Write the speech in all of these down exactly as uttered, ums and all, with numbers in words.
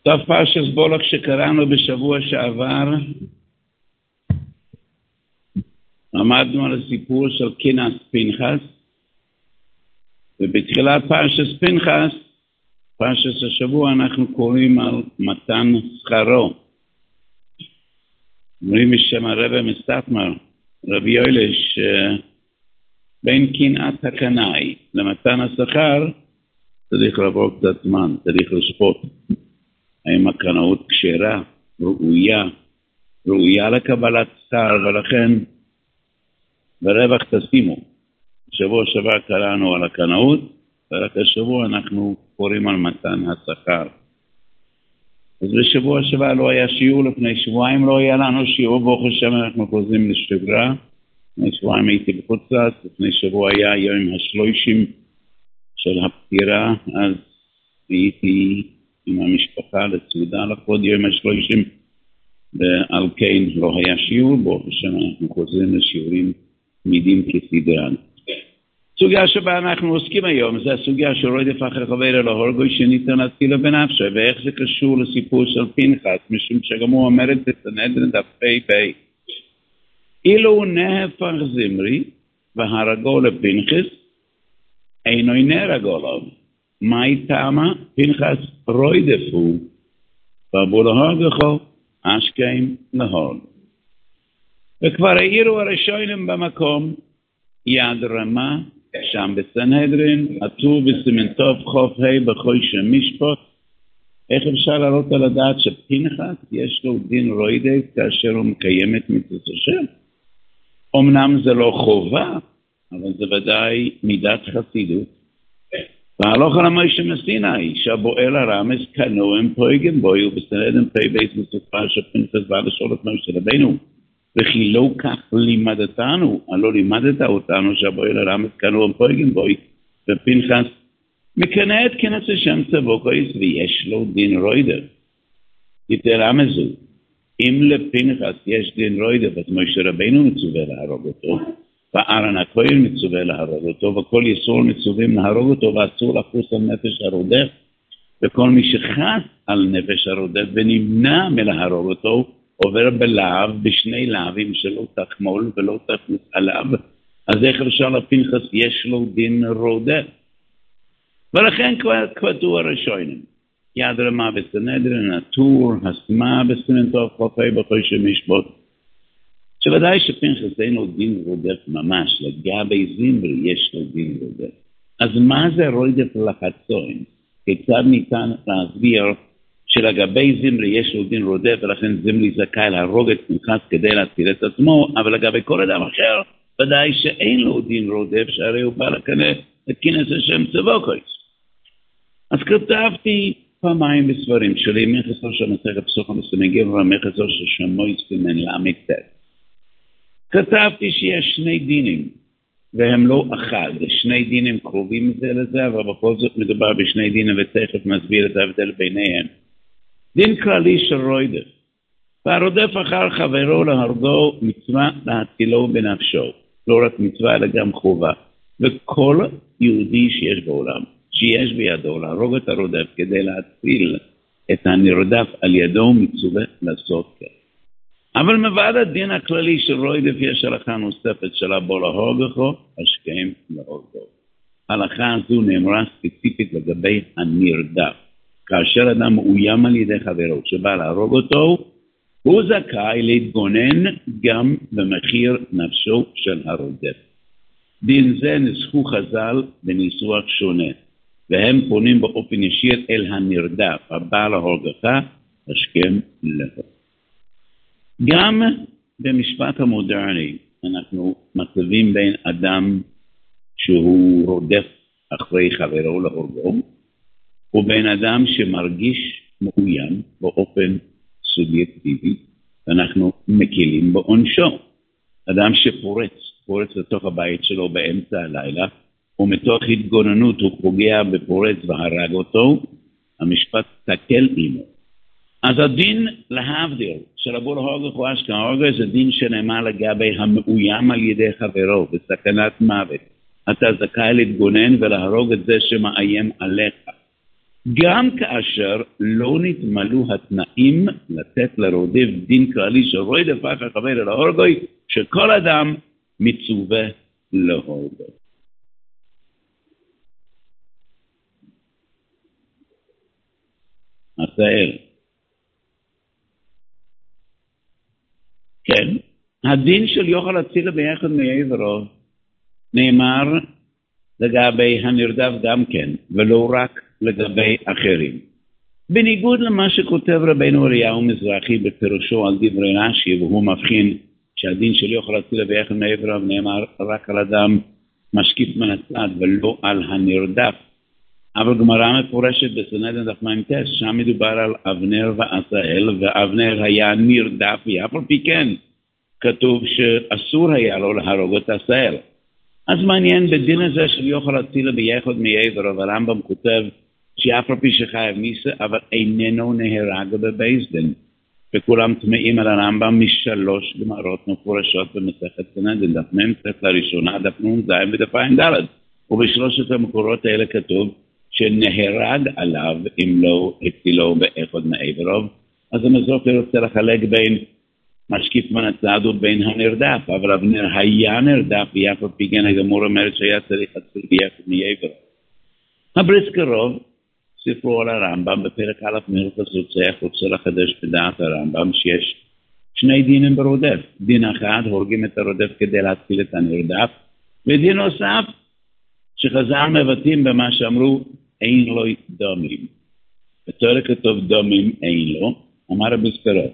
סוף פרשת בולק שקראנו בשבוע שעבר, למדנו על הסיפור של קנאת פנחס, ובתחילת פרשת פנחס, פרשת השבוע, אנחנו קוראים על מתן שכרו. אומרים בשם הרב מסתמר, רבי יואל, שבין קנאת הקנאי למתן השכר, צריך לעבור קצת זמן, צריך לשפוט. האם הקנאות כשרה, ראויה, ראויה לקבלת שכר, ולכן ברווח תשימו. בשבוע שעבר קראנו על הקנאות, ורק השבוע אנחנו קוראים על מתן השכר. אז בשבוע שעבר לא היה שיעור, לפני שבועיים לא היה לנו שיעור, ברוך השם אנחנו חוזרים לשגרה. לפני שבועיים הייתי בחוץ לארץ, לפני שבוע היה יום השלושים של הפטירה, אז הייתי עם המשפחה לסעודה לכבוד יום השלושים, ועל כן לא היה שיעור, ברוך השם אנחנו חוזרים לשיעורים תמידים כסדרן. סוגיה שבה אנחנו עוסקים היום, זה הסוגיה של רודף אחר חבר להורגו שניתן להציל בנפשו, ואיך זה קשור לסיפור של פנחס, משום שגם הוא אומר את הסנהדרין דף פ"פ. אילו נהפך זמרי והרגו לפנחס, אינו נהרגו לו. מהי טעמה? פנחס רודף הוא, ובו להורגו אשכם להורג. וכבר העירו הראשונים במקום, יד רמה, שם בסנהדרין, עטור בסימנטוב חוף ה' בחוי שם משפט. איך אפשר להראות על הדעת שפנחס יש לו דין רוידף כאשר הוא מקיים את מצוות השם? אמנם זה לא חובה, אבל זה ודאי מידת חסידות. והלוך על המוישה מסיני, שהבועל הרמז כנוהם פויגם בוי, ובסנהדרין פי בייס בסופה שפנחס בא לשאול את מוישה רבינו, וכי לא כך לימדתנו, הלא לימדת אותנו שהבועל הרמז כנוהם פויגם בוי, ופנחס מקנה את כנס השם צבוקויס, ויש לו דין רוידף. יתרה מזו, אם לפנחס יש דין רוידף, אז מוישה רבינו מצווה להרוג אותו, וארון הכהן מצווה להרוג אותו, וכל ישראל מצווים להרוג אותו, ואסור לחוס על נפש הרודף, וכל מי שחס על נפש הרודף ונמנע מלהרוג אותו, עובר בלהב, בשני להבים שלא תחמול ולא תחוס עליו, אז איך אפשר לפנחס יש לו דין רודף? ולכן כבדו הראשונים, יד רמה בסנהדרין, עטור, הסמה בסמנטוב חופי בחוי שמשפט, שוודאי שפנחס אין לו דין רודף ממש, לגבי זמרי יש לו דין רודף. אז מה זה רודף לחצוין? כיצד ניתן להסביר שלגבי זמרי יש לו דין רודף, ולכן זמרי זכאי להרוג את פנחס כדי להציל את עצמו, אבל לגבי כל אדם אחר, ודאי שאין לו דין רודף, שהרי הוא בא לקנה את כנס השם צבוקויס. אז כתבתי פעמיים בספרים שלי, מחסור של מסכת פסוחה מסמגר, ומחסור של שמויס כמן לעמקת. כתבתי שיש שני דינים, והם לא אחד, שני דינים קרובים זה לזה, אבל בכל זאת מדובר בשני דינים, ותכף נסביר את ההבדל ביניהם. דין כללי של רוידף, והרודף אחר חברו להרגו מצווה להצילו בנפשו, לא רק מצווה אלא גם חובה, וכל יהודי שיש בעולם, שיש בידו להרוג את הרודף כדי להציל את הנרדף על ידו מצווה לעשות כן. אבל מבעד הדין הכללי של רוידף יש הלכה נוספת שלה בו להורגו, השכם להורגו. ההלכה הזו נאמרה ספציפית לגבי הנרדף. כאשר אדם מאוים על ידי חברו שבא להרוג אותו, הוא זכאי להתגונן גם במחיר נפשו של הרודף. דין זה נסחו חז"ל בניסוח שונה, והם פונים באופן ישיר אל הנרדף, הבא להורגך, השכם להורגו. גם במשפט המודרני אנחנו מצבים בין אדם שהוא רודף אחרי חברו להורגו, ובין אדם שמרגיש מאוים באופן סובייקטיבי, ואנחנו מקילים בעונשו. אדם שפורץ, פורץ לתוך הבית שלו באמצע הלילה, ומתוך התגוננות הוא פוגע בפורץ והרג אותו, המשפט תקל עמו. אז הדין להבדיל של אבו להורגו או אשכם להורגו זה דין שנאמר לגבי המאוים על ידי חברו בסכנת מוות. אתה זכאי להתגונן ולהרוג את זה שמאיים עליך. גם כאשר לא נתמלאו התנאים לתת לרודף דין כללי של רודף אף החבר אל ההורגוי, שכל אדם מצווה להורגו. עשאל. כן, הדין של יוכל הצילה ביחד מעברו נאמר לגבי הנרדף גם כן, ולא רק לגבי אחרים. בניגוד למה שכותב רבינו אליהו מזרחי בפירושו על דברי רש"י, והוא מבחין שהדין של יוכל הצילה ביחד מעברו נאמר רק על אדם משקיף מן הצד ולא על הנרדף. אבל גמרא מפורשת בסנהדרין דף מ"ט, שם מדובר על אבנר ועשאל, ואבנר היה נרדף, ואף על פי כן כתוב שאסור היה לו להרוג את עשאל. אז מעניין, בדין הזה של יוכל הצילה ביחד מעברו, והרמב"ם כותב שאף על פי שחייב מיסה, אבל איננו נהרג בבית דין. וכולם טמאים על הרמב"ם משלוש גמרות מפורשות במסכת סנהדרין, דף מ"ט לראשונה, דף נ"ז ודף ע"ד. ובשלושת המקורות האלה כתוב שנהרג עליו אם לא הצילו באחד מעברו. אז המזרחי רוצה לחלק בין משקיף מן הצד ובין הנרדף, אבל אבנר היה נרדף, ויף על פי כן הגמור אומרת שהיה צריך להציל ביחד מעברו. הבריסקרוב, ספרו על הרמב"ם, בפרק א' מהלכות רוצח, רוצה לחדש בדעת הרמב"ם שיש שני דינים ברודף. דין אחד, הורגים את הרודף כדי להציל את הנרדף, ודין נוסף, שחז"ל מבטאים במה שאמרו, אין לו דמים. בתורה כתוב דמים אין לו, אמר הבריסקרוב.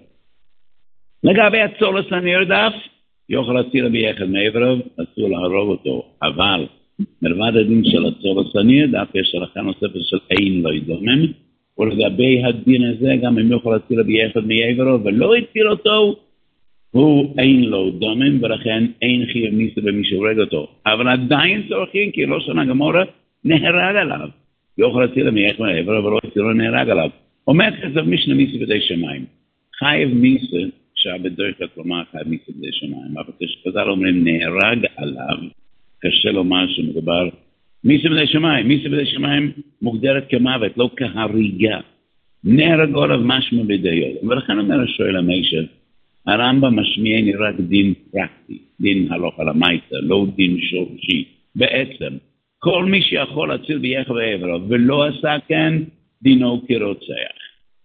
לגבי הצולס הנרדף, יוכל להציל ביחד מעברו, אסור להרוג אותו, אבל מלבד הדין של הצולס הנרדף, יש הלכה נוספת של אין לו דמים, ולגבי הדין הזה, גם אם יוכל להציל ביחד מעברו, ולא הציל אותו, הוא אין לו דמים, ולכן אין חייב מיסה במי שהורג אותו. אבל עדיין צורכים, כי לא שנה גמורה, נהרג עליו. יוכל להציל ביחד מעברו, ולא הציל לו נהרג עליו. אומר כזב משנה מיסה בדי שמיים. חייב מיסה, שהבדרך כלומר חייב מיסה בדי שמיים, אבל כשחז"ל אומרים נהרג עליו, קשה לומר שמדובר מיסה בדי שמיים. מיסה בדי שמיים מוגדרת כמוות, לא כהריגה. נהרג עליו משמע בידי יום. ולכן אומר השואל המיישב, הרמב"ם משמיעני רק דין פרקטי, דין הלכה למעשה, לא דין שורשי. בעצם, כל מי שיכול להציל ביחד מעברו ולא עשה כן, דינו כרוצח.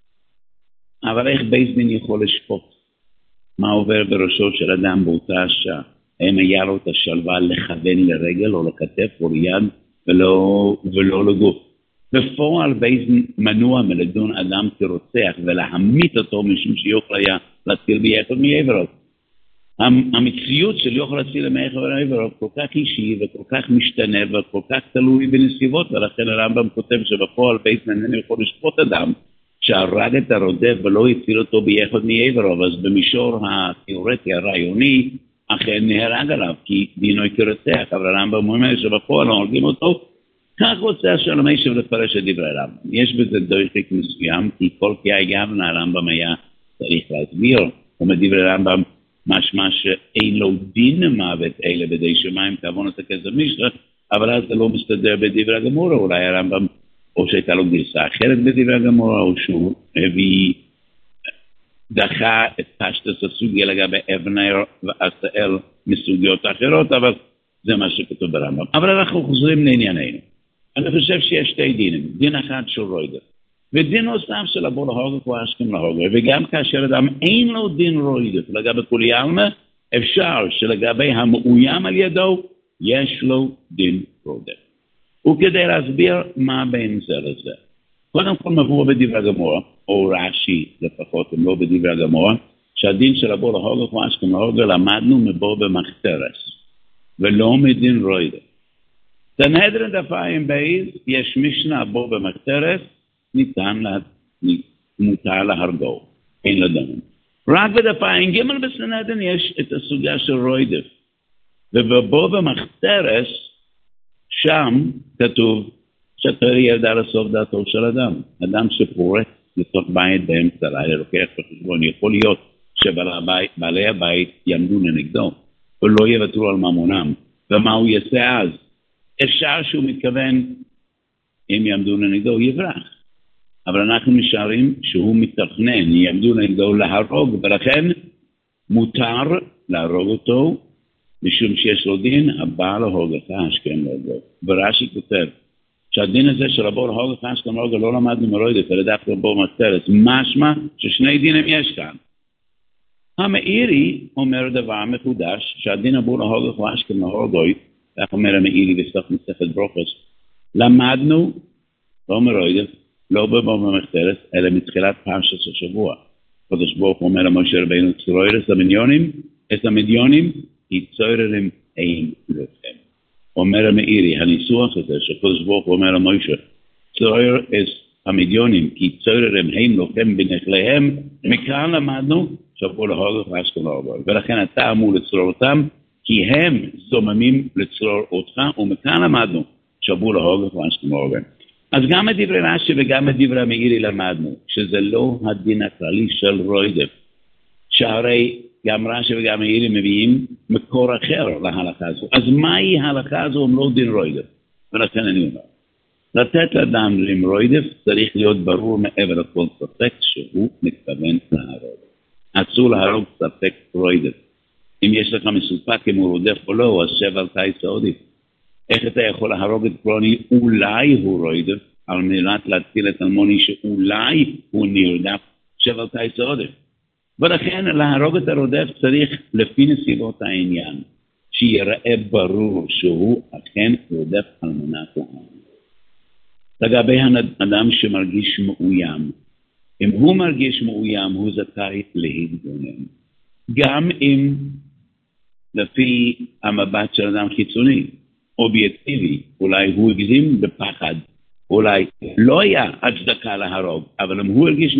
אבל איך בית דין יכול לשפוט? מה עובר בראשו של אדם באותה השעה? האם היה לו את השלווה לכוון לרגל או לכתף או ליד ולא, ולא לגוף? בפועל בית דין מנוע מלדון אדם כרוצח ולהמית אותו משום שיוכל היה להציל ביחד מעברו. המציאות של יוכל להציל ביחד מעברו כל כך אישי וכל כך משתנה וכל כך תלוי בנסיבות, ולכן הרמב"ם כותב שבפועל בית דין איננו יכול לשפוט אדם שהרג את הרודף ולא הציל אותו ביחד מעברו, אז במישור התיאורטי הרעיוני אכן נהרג עליו כי דינו כרוצח, אבל הרמב"ם אומר שבפועל הורגים אותו. כך רוצה השלום הישב לפרש את דברי הרמב"ם. יש בזה דויק מסוים, כי כל כי גם הרמב"ם היה צריך להסביר, ומדברי הרמב"ם משמע שאין לו דין מוות אלה בדי שמיים, כעוון את הכסף משרה, אבל אז זה לא מסתדר בדברי הגמורה. אולי הרמב"ם, או שהייתה לו גרסה אחרת בדברי הגמורה, או שהוא הביא, דחה את פשטס הסוגיה לגבי אבנר ועשאל מסוגיות אחרות, אבל זה מה שכתוב ברמב"ם. אבל אנחנו חוזרים לענייננו. אני חושב שיש שתי דינים, דין אחד של רוידר, ודין נוסף של לבוא להורגה כמו אשכם להורגה, וגם כאשר אדם אין לו דין רוידר, לגבי כולי עלמא, אפשר שלגבי המאוים על ידו, יש לו דין רוידר. וכדי להסביר מה בין זה לזה. קודם כל מבוא בדברי הגמורה, או רש"י לפחות, אם לא בדברי הגמורה, שהדין של לבוא להורגה כמו אשכם להורגה, למדנו מבוא במחתרס, ולא מדין רוידר. סנהדרין דף ע"ב יש משנה בו במחתרס, ניתן לה, מותר להרגו, אין לדמים. רק בדף ע"ג בסנהדרין יש את הסוגיה של רוידף, ובו במחתרס, שם כתוב שתרי ירדה לסוף דעתו של אדם. אדם שפורץ לתוך בית באמצע לילה, לוקח בחשבון, יכול להיות שבעלי הבית יעמדו לנגדו, ולא יוותרו על ממונם, ומה הוא יעשה אז? אפשר שהוא מתכוון, אם יעמדו לנגדו, הוא יברח. אבל אנחנו משערים שהוא מתכנן, יעמדו נגדו להרוג, ולכן מותר להרוג אותו, משום שיש לו דין, הבא להרוג את השכם להרוג. ורש"י כותב, שהדין הזה של הבא להרוג את השכם להרוג לא למדנו מרוידף, אלא דווקא בו מסתרס, משמע ששני דינים יש כאן. המאירי אומר דבר מחודש, שהדין הבא להרוג את השכם להרוג, כך אומר המאירי בסוף מסכת ברוכות, למדנו, לא מרוידף, לא בבוא במחתרת, אלא מתחילת פרשת השבוע. קדוש ברוך הוא אומר למשה רבינו, צרור את המדיונים, את המדיונים, כי צוררים אין לכם. אומר המאירי, הניסוח הזה, שקדוש ברוך הוא אומר למשה, צרור את המדיונים, כי צוררים אין לכם בנחליהם, מכאן למדנו, שבו להוג וחשכם להוג. ולכן אתה אמור לצרור אותם, כי הם זוממים לצרור אותך, ומכאן למדנו, שבו להוג וחשכם להוג. אז גם בדברי רש"י וגם בדברי המאירי למדנו שזה לא הדין הכללי של רוידף, שהרי גם רש"י וגם המאירי מביאים מקור אחר להלכה הזו. אז מהי ההלכה הזו אם לא דין רוידף? ולכן אני אומר, לתת לאדם דין רוידף צריך להיות ברור מעבר לכל ספק שהוא מתכוון להרוג. אסור להרוג ספק רוידף. אם יש לך מסופק אם הוא רודף או לא, אז שב על תאי סעודי. איך אתה יכול להרוג את פלוני? אולי הוא רוידף, על מנת להציל את אלמוני שאולי הוא נרדף, שבל תאי עודף. ולכן להרוג את הרודף צריך לפי נסיבות העניין, שיראה ברור שהוא אכן רודף על מנת להרוג. לגבי האדם שמרגיש מאוים, אם הוא מרגיש מאוים הוא זכאי להתגונן. גם אם לפי המבט של אדם חיצוני, אובייקטיבי, אולי הוא הגזים בפחד, אולי לא היה הצדקה להרוג, אבל אם הוא הרגיש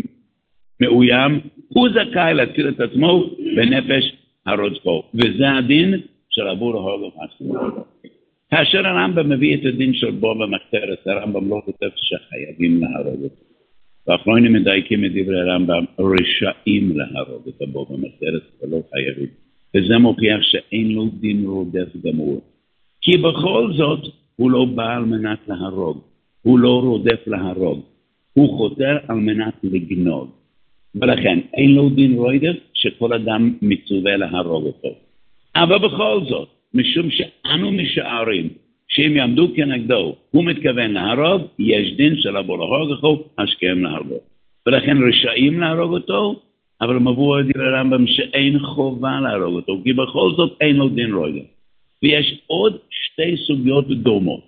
מאוים, הוא זכאי להציל את עצמו בנפש הרודפו. וזה הדין של אבו להרוג וחשכם להרוג. כאשר הרמב"ם מביא את הדין של בו במחתרת, הרמב"ם לא כותב שחייבים להרוג אותו. ואחרונים מדייקים את דברי הרמב"ם, רשאים להרוג את הבו במחתרת, ולא חייבים. וזה מוכיח שאין לו דין רודף גמור. כי בכל זאת הוא לא בא על מנת להרוג, הוא לא רודף להרוג, הוא חותר על מנת לגנוב. ולכן אין לו דין רודף שכל אדם מצווה להרוג אותו. אבל בכל זאת, משום שאנו משערים שאם יעמדו כנגדו, הוא מתכוון להרוג, יש דין של אבו להרוג אותו, השכם להרוג. ולכן רשאים להרוג אותו, אבל מבוא על דברי הרמב"ם שאין חובה להרוג אותו, כי בכל זאת אין לו דין רודף. ויש עוד שתי סוגיות דומות.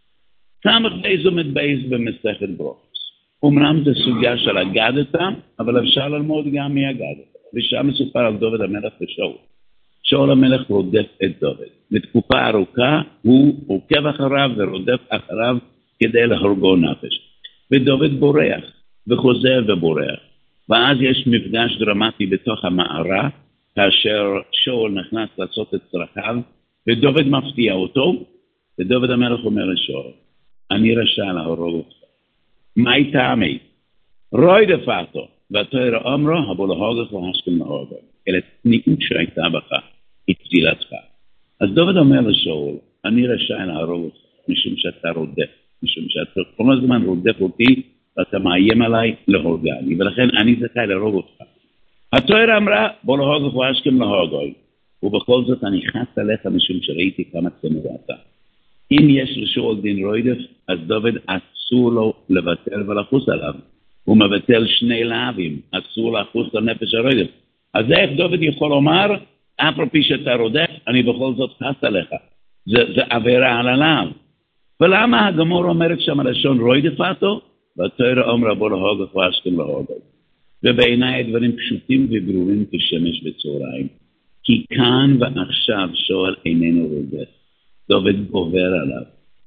סמך בייס ומתבייס במסכת ברוכות. אומנם זו סוגיה של אגדתה, אבל אפשר ללמוד גם מאגדתה. ושם מסופר על דוד המלך ושאול. שאול המלך רודף את דוד. בתקופה ארוכה הוא עוקב אחריו ורודף אחריו כדי להורגו נפש. ודוד בורח וחוזר ובורח. ואז יש מפגש דרמטי בתוך המערה, כאשר שאול נכנס לעשות את צרכיו, ודוד מפתיע אותו, ודוד המלך אומר לשאול, אני רשע להרוג אותך. מה טעמי? רוי דפתו, והתורה אמרו, הבו להורגך והשכם להורגך. אלה צניעות שהייתה בך, הצילתך. אז דוד אומר לשאול, אני רשע להרוג אותך, משום שאתה רודף, משום שאתה כל הזמן רודף אותי, ואתה מאיים עליי להורגני, ולכן אני זכאי להרוג אותך. התורה אמרה, בו להורגך והשכם להורגך. ובכל זאת אני חס עליך משום שראיתי כמה צמוד אתה. אם יש לשאול דין רוידף, אז דוד אסור לו לבטל ולחוס עליו. הוא מבטל שני להבים, אסור לחוס על נפש הרוידף. אז איך דוד יכול לומר, אף על פי שאתה רודף, אני בכל זאת חס עליך. זה, זה עבירה על הלהב. ולמה הגמור אומרת שם הלשון רוידף אותו? והתורה אומרה בו להורגך והשכם להורגך. ובעיניי דברים פשוטים וברורים כשמש בצהריים. כי כאן ועכשיו שאול איננו רודף. דוד גובר עליו.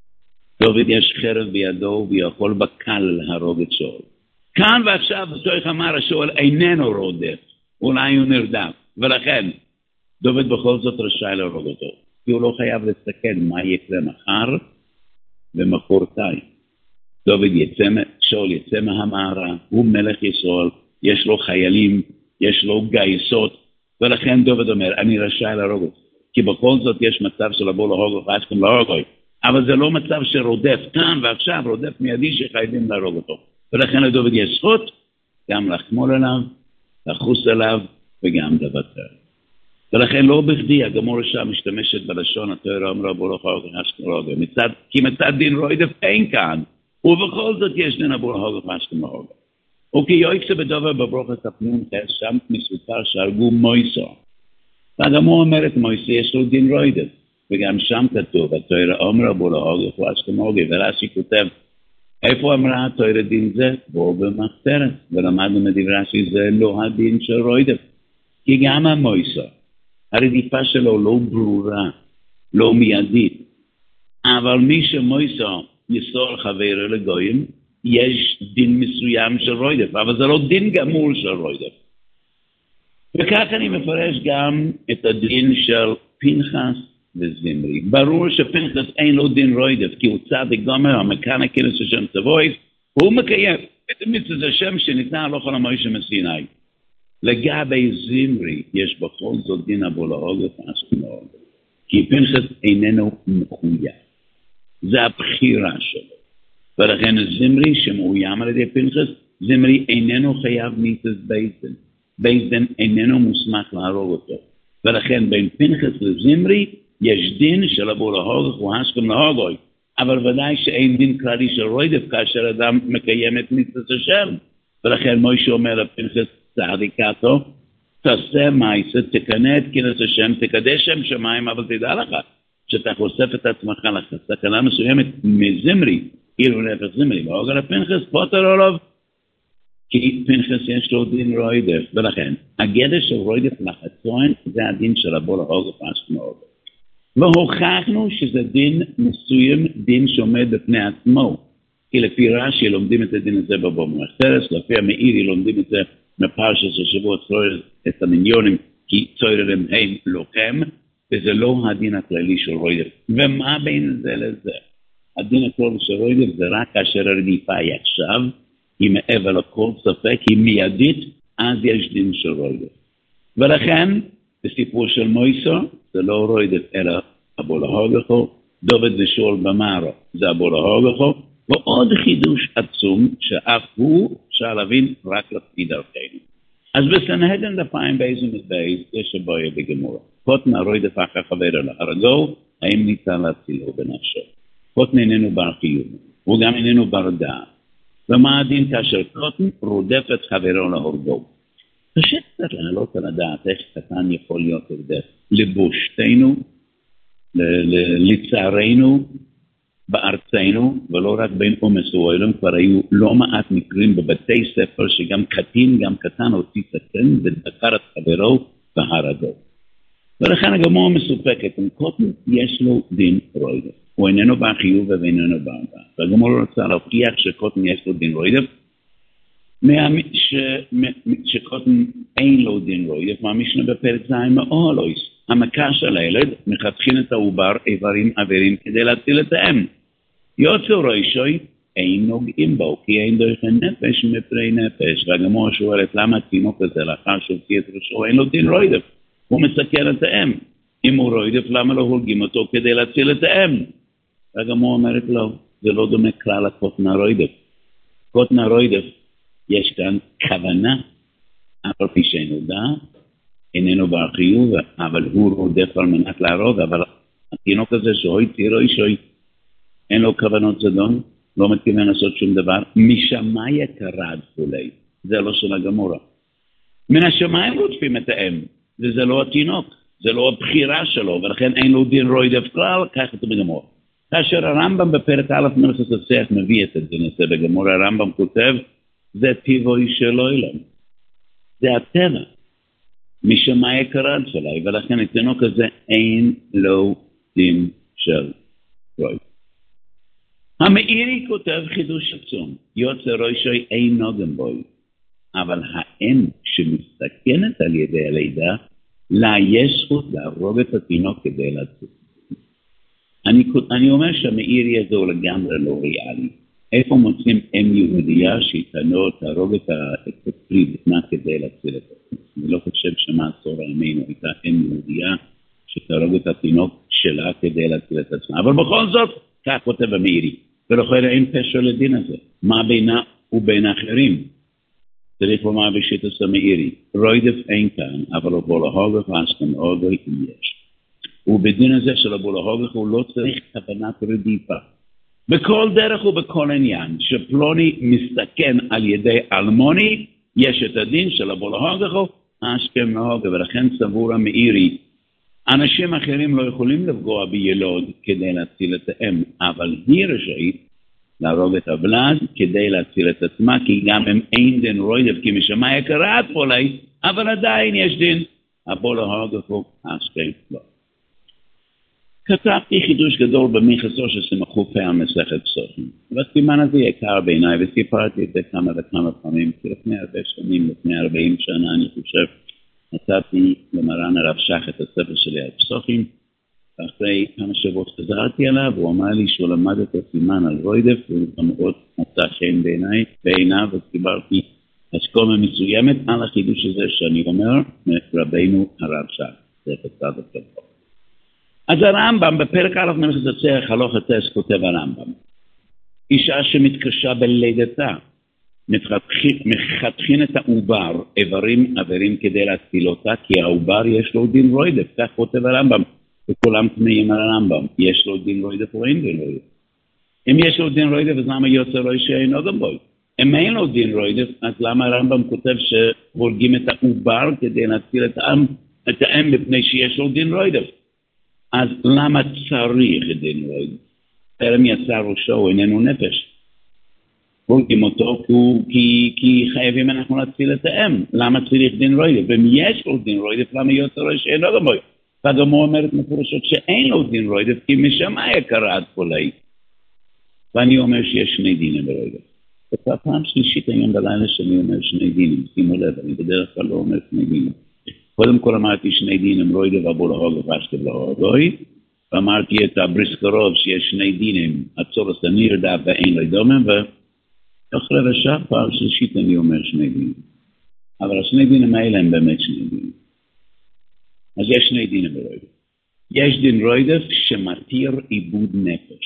דוד יש חרב בידו ויכול בקל להרוג את שאול. כאן ועכשיו צריך אמר שאול איננו רודף. אולי הוא נרדף. ולכן דוד בכל זאת רשאי להרוג אותו. כי הוא לא חייב לסתכל מה יקרה מחר ומחרתיים. דוד יצא, שאול יצא מהמערה. הוא מלך ישראל. יש לו חיילים. יש לו גייסות. ולכן דוד אומר, אני רשאי להרוג אותו. כי בכל זאת יש מצב של לבוא להרוג והשכם להרוג אותו. אבל זה לא מצב שרודף כאן ועכשיו, רודף מיידי שחייבים להרוג אותו. ולכן לדוד יש זכות גם לחמול עליו, לחוס עליו וגם לוותר. ולכן לא בכדי הגמורה שם משתמשת בלשון התורה אמרה ברוך הגה אשכנוגה, מצד, כי מצד דין רוידף אין כאן, ובכל זאת יש דין ברוך הגה אשכנוגה. וכי יויצא בדובר בברוכת הפנון שם מסופר שהרגו מויסו. והגמורה אומרת מויסו יש לו דין רוידף, וגם שם כתוב התורה אמרה ברוך הגה אשכנוגה, ורש"י כותב איפה אמרה התורה דין זה? בו במחתרת, ולמדנו מדברי רש"י זה לא הדין של רוידף, כי גם המויסו הרדיפה שלו לא ברורה, לא מיידית. אבל מי שמויסו יסור חברו לגויים, יש דין מסוים של רוידף, אבל זה לא דין גמור של רוידף. וכך אני מפרש גם את הדין של פנחס וזמרי. ברור שפנחס אין לו דין רוידף, כי הוא צדיק גומר, המכאן הכנס השם צבויס, והוא מקיים את מצוות השם שניתנה הלכה למוישה מסיני. לגבי זמרי יש בכל זאת דין הבולהוגה אשכנוגה, כי פנחס איננו מחויב, זה הבחירה שלו, ולכן זמרי שמאוים על ידי פנחס, זמרי איננו חייב מיתת בייסדן, בייסדן איננו מוסמך להרוג אותו, ולכן בין פנחס לזמרי יש דין של הבולהוגה אשכנוגה, אבל ודאי שאין דין כללי של רוידף כאשר אדם מקיים את מצוות השם, ולכן מוישה אומר לפנחס צדיקתו, תעשה מעשה, תקנה את כנס השם, תקדש שם שמיים, אבל תדע לך, שאתה חושף את עצמך לסכנה מסוימת מזמרי, אילו נפש זמרי, ואוגר הפנחס פוטר עליו, כי פנחס יש לו דין רוידף, ולכן, הגדר של רוידף לחצון, זה הדין של הבול האוגר אשכנוגה. והוכחנו שזה דין מסוים, דין שעומד בפני עצמו, כי לפי רש"י לומדים את הדין הזה בבוא מחתרת, לפי המאירי לומדים את זה מפרשת השבוע צויר את המיליונים, כי צוירם הם לוחם, וזה לא הדין הכללי של רוידף. ומה בין זה לזה? הדין הכללי של רוידף זה רק כאשר הרדיפה היא עכשיו, היא מעבר לכל ספק, היא מיידית, אז יש דין של רוידף. ולכן, בסיפור של מויסו, זה לא רוידף אלא הבולהוגה, דוד ושאול במערה, זה הבולהוגה, ועוד חידוש עצום שאף הוא אפשר להבין רק לפי דרכנו. אז בסנהדרין דפיים באיזה מזבייז יש הבעיה בגמורה. קוטן הרוידף אחר חבר להרגו, האם ניתן להצילו בנפשו. קוטן איננו בר חיוב, הוא גם איננו בר דעת. ומה הדין כאשר קוטן רודפת חברו להרגו? קשה קצת להעלות על הדעת איך קטן יכול להיות הרדף לבושתנו, לצערנו, בארצנו, ולא רק בין אומס ואוילם, כבר היו לא מעט מקרים בבתי ספר שגם קטין, גם קטן הוציא סכן ודקר את חברו והרגו. ולכן הגמורה מסופקת, אם קוטן יש לו דין רוידף, הוא איננו בא חיוב ואיננו בא דעת. והגמורה רוצה להוכיח שקוטן יש לו דין רוידף, שקוטן אין לו דין רוידף, מהמשנה בפרק זין מאוהלויס, המכה של הילד מחתכין את העובר איברים עבירים כדי להציל את האם. יוצא ראשוי, אין נוגעים בו, כי אין דרך נפש מפרי נפש. והגמורה שואלת, למה התינוק הזה לאחר שהוציא את ראשו, אין לו דין רוידף? הוא מסכן את האם. אם הוא רוידף, למה לא הורגים אותו כדי להציל את האם? והגמורה אומרת לו, זה לא דומה כלל לקוטן הרוידף. קוטן הרוידף, יש כאן כוונה, אבל פי שאינו דעת, איננו בר חיוב, אבל הוא רודף על מנת להרוג, אבל התינוק הזה שהוא הציא ראשוי, אין לו כוונות זדון, לא מתכוון לעשות שום דבר, משמיים קרד כולי, זה לא של הגמורה. מן השמיים רודפים את האם, וזה לא התינוק, זה לא הבחירה שלו, ולכן אין לו דין רוידף כלל, כך את בגמורה. כאשר הרמב"ם בפרק א' מלכות השיח מביא את הדין הזה בגמורה, הרמב"ם כותב, זה טבעי של עולם, זה הטבע. משמיים קרד שלי, ולכן התינוק הזה אין לו דין של רוידף. המאירי כותב חידוש עצום, יוצא ראשי אין נוגן בוי, אבל האם שמסתכנת על ידי הלידה, לה יש זכות להרוג את התינוק כדי להציל. אני, אני אומר שהמאירי הזה הוא לגמרי לא ריאלי. איפה מוצאים אם יהודייה שהתענו תהרוג את הפרי בטנה כדי להציל את התינוק? אני לא חושב שמעשור הימינו הייתה אם יהודייה שתהרוג את התינוק שלה כדי להציל את עצמה. אבל בכל זאת, כך כותב המאירי. ולכן אין פשר לדין הזה. מה בינה ובין אחרים. צריך לומר בשיטת המאירי, רוידף אין כאן, אבל לבוא להוגך אסכם עוד יש. ובדין הזה של לבוא להוגך הוא לא צריך כוונת רדיפה. בכל דרך ובכל עניין, שפלוני מסתכן על ידי אלמוני, יש את הדין של לבוא להוגך אסכם להוגך, ולכן סבור המאירי, אנשים אחרים לא יכולים לפגוע בילוד כדי להציל את האם, אבל היא רשאית להרוג את הבלד כדי להציל את עצמה, כי גם אם אין דין רוידף, כי משמע יקרת פולי, אבל עדיין יש דין, הבוא להרוג אותו, אסכם לא. כתבתי חידוש גדול במיכסו שסמכו פה המסכת פסוחים, והסימן הזה יקר בעיניי, וסיפרתי את זה כמה וכמה פעמים, כי לפני הרבה שנים, לפני ארבעים שנה, אני חושב, נתתי למרן הרב שח את הספר שלי על פסוחים, ואחרי כמה שבועות חזרתי עליו, הוא אמר לי שהוא למד את הסימן על רוידף, והוא מאוד מצא חן בעיניי, בעיניו, וקיברתי אסכומה מסוימת על החידוש הזה שאני אומר, מרבנו הרב שח, זה בצד הפרק. אז הרמב"ם, בפרק א' מלאכת הצריח הלוך הטס, כותב הרמב"ם, אישה שמתקשה בלידתה, מחתכין את העובר, איברים עברים כדי להציל אותה, כי העובר יש לו דין רוידף, כך כותב הרמב"ם, וכולם תמיים על הרמב"ם, יש לו דין רוידף או אין דין רוידף. אם יש לו דין רוידף, אז למה יוצא לו שאינו גם בוי? אם אין לו דין רוידף, אז למה הרמב"ם כותב שהורגים את העובר כדי להציל את העם, את העם בפני שיש לו דין רוידף? אז למה צריך דין רוידף? טרם יצא ראשו, איננו נפש. הורגים אותו כי, כי חייבים אנחנו להציל את העם. למה צריך דין רוידף? ואם יש לו דין רוידף, למה יוצא לו שאינו גם בוי? והגמור אומרת מפורשות שאין לו דין רוידף, כי משמע יקרת פולי. ואני אומר שיש שני דינים ברוידף. בפעם שלישית היום בלילה שאני אומר שני דינים, שימו לב, אני בדרך כלל לא אומר שני דינים. קודם כל אמרתי שני דינים, רוידף אבו להוג ופשטב להוגוי, ואמרתי את הבריסקרוב שיש שני דינים, הצורס הנרדה ואין לו דומם, ואחרי רשע פעם שלישית אני אומר שני דינים. אבל השני דינים האלה הם באמת שני דינים. אז יש שני דינים ברוידף. יש דין רוידף שמתיר עיבוד נפש.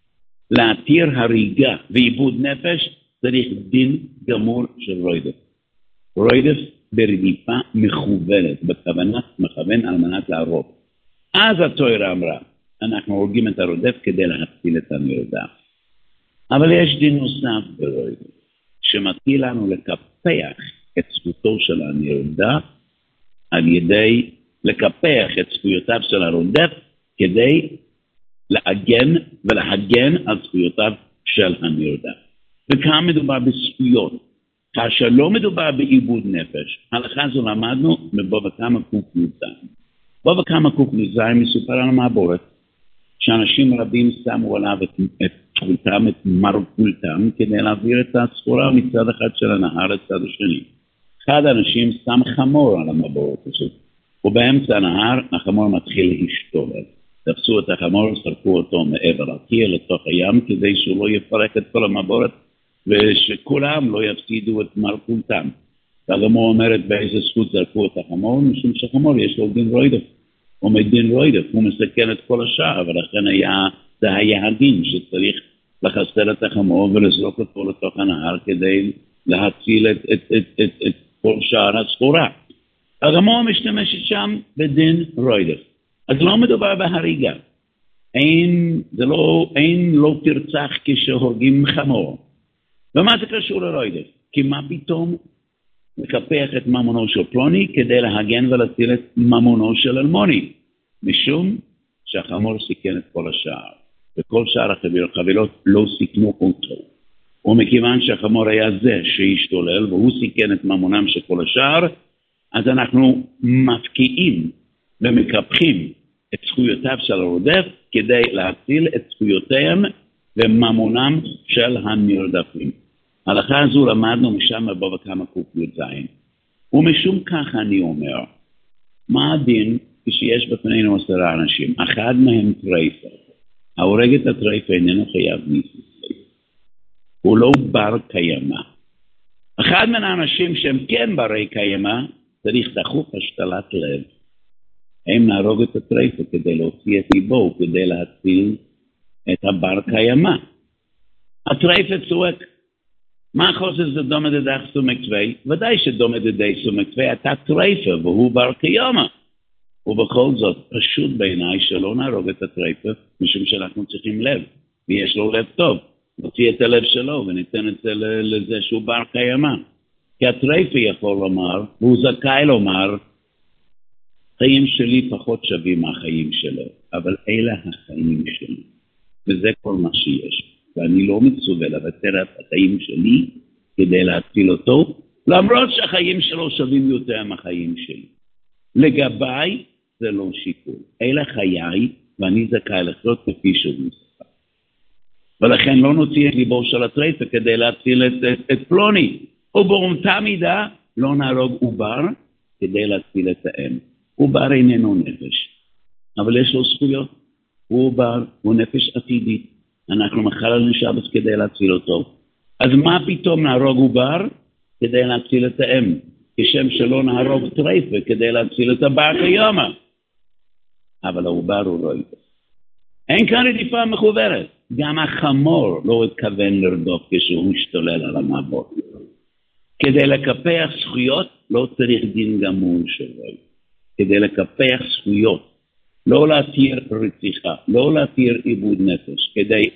להתיר הריגה ועיבוד נפש צריך דין גמור של רוידף. רוידף ברדיפה מכוונת, בכוונת מכוון על מנת להרוג. אז התורה אמרה, אנחנו הורגים את הרודף כדי להציל את הנרדף. אבל יש דין נוסף ברוידף, שמתיר לנו לקפח את זכותו של הנרדף על ידי לקפח את זכויותיו של הרודף כדי להגן ולהגן על זכויותיו של הנרדף. וכאן מדובר בזכויות. כאשר לא מדובר בעיבוד נפש, הלכה זו למדנו מבוא וכמה קוק נזיים. בוא וכמה קוק נזיים מסופר על המעבורת, שאנשים רבים שמו עליו את, את פולתם, את מרפולתם, כדי להעביר את הסחורה מצד אחד של הנהר לצד השני. אחד האנשים שם חמור על המעבורת הזאת. ובאמצע הנהר החמור מתחיל להשתולל. תפסו את החמור ושרקו אותו מעבר הקיר לתוך הים כדי שהוא לא יפרק את כל המעבורת ושכולם לא יפסידו את מרפולתם. והגמור אומרת באיזה זכות זרקו את החמור, משום שהחמור יש לו דין רוידף. הוא מדין רוידף, הוא מסכן את כל השאר, ולכן היה, זה היה הדין שצריך לחסל את החמור ולזרוק אותו לתוך הנהר כדי להציל את, את, את, את, את כל שאר הסחורה. הגמור משתמשת שם בדין רוידף. אז לא מדובר בהריגה. אין, זה לא, אין לא תרצח כשהורגים חמור. ומה זה קשור לרוידף? כי מה פתאום מקפח את ממונו של פלוני כדי להגן ולהציל את ממונו של אלמוני? משום שהחמור סיכן את כל השאר. וכל שאר החבילות לא סיכנו אותו. ומכיוון שהחמור היה זה שהשתולל והוא סיכן את ממונם של כל השאר, אז אנחנו מפקיעים ומקפחים את זכויותיו של הרודף כדי להציל את זכויותיהם וממונם של הנרדפים. הלכה הזו למדנו משם מבוא וכמה קוק י"ז. ומשום כך אני אומר, מה הדין כשיש בפנינו עשרה אנשים? אחד מהם טרייפה. ההורג את הטרייפה איננו חייב ניסוי. הוא לא בר קיימא. אחד מן האנשים שהם כן ברי קיימא, צריך דחוף השתלת לב. הם נהרוג את הטרייפה כדי להוציא את ליבו, כדי להציל את הבר קיימא. הטרייפה צועק, מה חושב זה דומה דדך סומק צווי? ודאי שדומה דדי סומק צווי, אתה טרייפה, והוא בר קיומה. ובכל זאת, פשוט בעיניי שלא נהרוג את הטרייפה, משום שאנחנו צריכים לב, ויש לו לב טוב. נוציא את הלב שלו וניתן את זה לזה שהוא בר קיימה. כי הטרייפה יכול לומר, והוא זכאי לומר, חיים שלי פחות שווים מהחיים שלו, אבל אלה החיים שלי. וזה כל מה שיש. ואני לא מצווה לוותר את החיים שלי כדי להציל אותו, למרות שהחיים שלו שווים יותר מהחיים שלי. לגביי זה לא שיקול. אלה חיי, ואני זכאי לחיות כפי שהוא זכאי. ולכן לא נוציא את ליבו של הטרייפה כדי להציל את, את, את פלוני. ובאותה מידה לא נהרוג עובר כדי להציל את האם. עובר איננו נפש, אבל יש לו זכויות. הוא עובר, הוא נפש עתידית. אנחנו מחלל לשבס כדי להציל אותו. אז מה פתאום נהרוג עובר כדי להציל את האם? כשם שלא נהרוג טרייפה כדי להציל את הבר קיומה. אבל העובר הוא לא ידע. אין כאן רדיפה מכוורת. גם החמור לא התכוון לרדוף כשהוא משתולל על המעבור. כדי לקפח זכויות לא צריך דין גמור שלו. כדי לקפח זכויות. לא להתיר רציחה, לא להתיר עיבוד נפש, כדי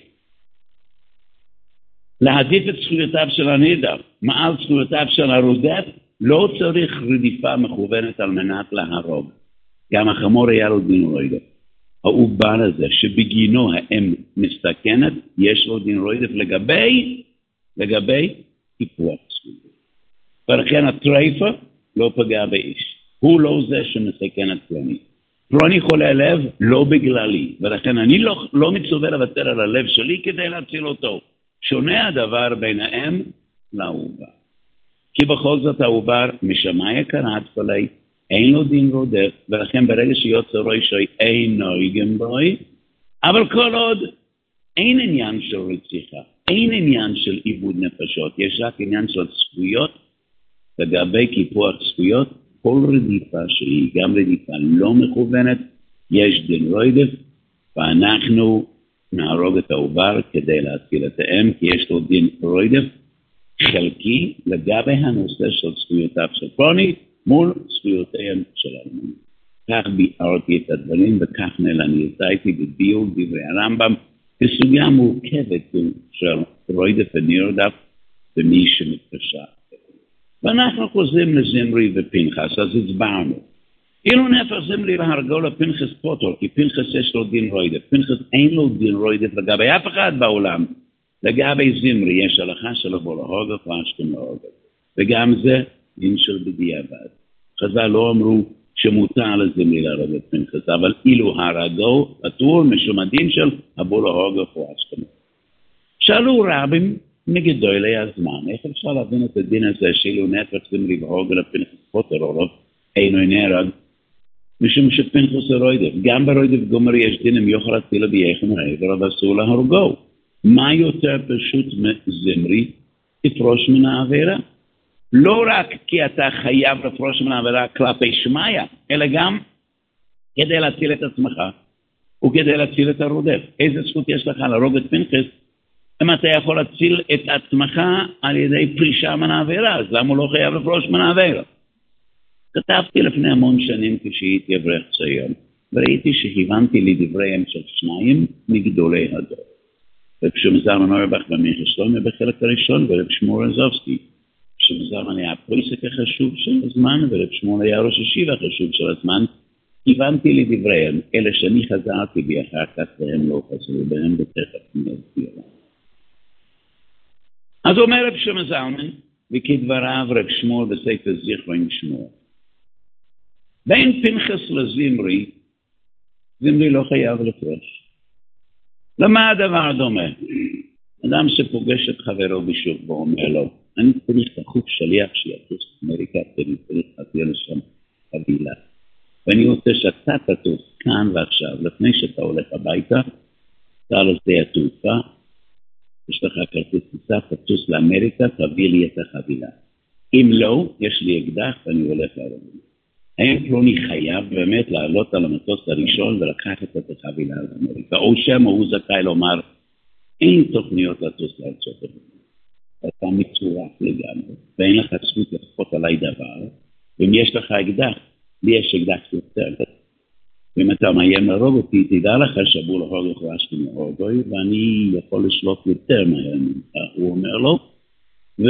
להעדיף את זכויותיו של הנעדר, מעל זכויותיו של הרודף, לא צריך רדיפה מכוונת על מנת להרוג. גם החמור היה לו דין רודף. העובר הזה שבגינו האם מסתכנת, יש לו דין רודף לגבי, לגבי טיפוח זכויות. ולכן הטרייפה לא פגע באיש. הוא לא זה שמסכן את פלוני. פלוני חולה לב לא בגללי, ולכן אני לא, לא מצווה לוותר על הלב שלי כדי להציל אותו. שונה הדבר בין האם לעובר. כי בכל זאת העובר משמעי קראת פלי, אין לו דין רודף, ולכן ברגע שיוצא רוי שוי אין נויגם בוי, אבל כל עוד אין עניין של רציחה, אין עניין של עיבוד נפשות, יש רק עניין של זכויות, לגבי קיפוח זכויות, כל רדיפה שהיא גם רדיפה לא מכוונת, יש דין רודף, ואנחנו נהרוג את העובר כדי להציל את האם, כי יש לו דין רודף חלקי לגבי הנושא של זכויותיו של פלוני, מול זכויותיהם של אלמונים. כך ביארתי את הדברים, וכך נלניתי בביאור דברי הרמב"ם, בסוגיה מורכבת של רודף ונרדף במי שמתקשה. ואנחנו חוזרים לזמרי ופנחס, אז הצבענו. אילו נהפך זמרי להרגו לפנחס פוטר, כי פנחס יש לו דין רודף. פנחס אין לו דין רודף לגבי אף אחד בעולם. לגבי זמרי יש הלכה שלו בו להורגת ואשכם להורגת. וגם זה דין של בדיעבד. חז"ל לא אמרו שמותר לזמרי להרוג את פנחס, אבל אילו הרגו, פטור משום הדין של הבו להורגת ואשכם. שאלו רבים, מגדולי הזמן, איך אפשר להבין את הדין הזה שאילו נהפך זמרי להורגת לפנחס פוטר או לא, אינו נהרג, משום שפנחס רודף. גם ברודף גומר יש דין אם יוכל להציל בייכם העבר, אבל אסור להורגו. מה יותר פשוט מזמרי? תפרוש מן העבירה. לא רק כי אתה חייב לפרוש מן העבירה כלפי שמיה, אלא גם כדי להציל את עצמך, וכדי להציל את הרודף. איזה זכות יש לך להרוג את פנחס, אם אתה יכול להציל את עצמך על ידי פרישה מן העבירה, אז למה לא חייב לפרוש מן העבירה? כתבתי לפני המון שנים כשהייתי אברך צעיר, וראיתי שהבנתי לדבריהם של שניים מגדולי הדור. רב שמעון זלמן אוירבך במלכות שלמה בחלק הראשון, ורב שמואל רזובסקי. שמעון זלמן היה הפריסק החשוב של הזמן, ורב שמואל היה ראש השיבה החשוב של הזמן. הבנתי לדבריהם, אלה שאני חזרתי בי אחר כך והם לא חזרו בהם, ותכף נסביר. אז אומר רב שמעון זלמן, וכדבריו רב שמואל בספר זכרון שמואל. בין פנחס לזמרי, זמרי לא חייב לפרוש. למה הדבר דומה? אדם שפוגש את חברו בשוק ואומר לו, אני צריך תחוק שליח שיטוס אמריקה, אני צריך להביא לשם חבילה. ואני רוצה שאתה תטוס כאן ועכשיו, לפני שאתה הולך הביתה, אתה על שדה התעופה, יש לך כרטיס טיסה, תטוס לאמריקה, תביא לי את החבילה. אם לא, יש לי אקדח ואני הולך להרוג. האם פלוני חייב באמת לעלות על המטוס הראשון ולקחת את החבילה לאמריקה? או שם הוא זכאי לומר, אין תוכניות לטוס לארצות הברית. אתה מצורף לגמרי, ואין לך זכות לכפות עליי דבר, ואם יש לך אקדח, לי יש אקדח יותר. ואם אתה מאיים להרוג אותי, תדע לך שבו להרוג לך אשתי מהורגוי, ואני יכול לשלוט יותר מהר ממך, הוא אומר לו, ו...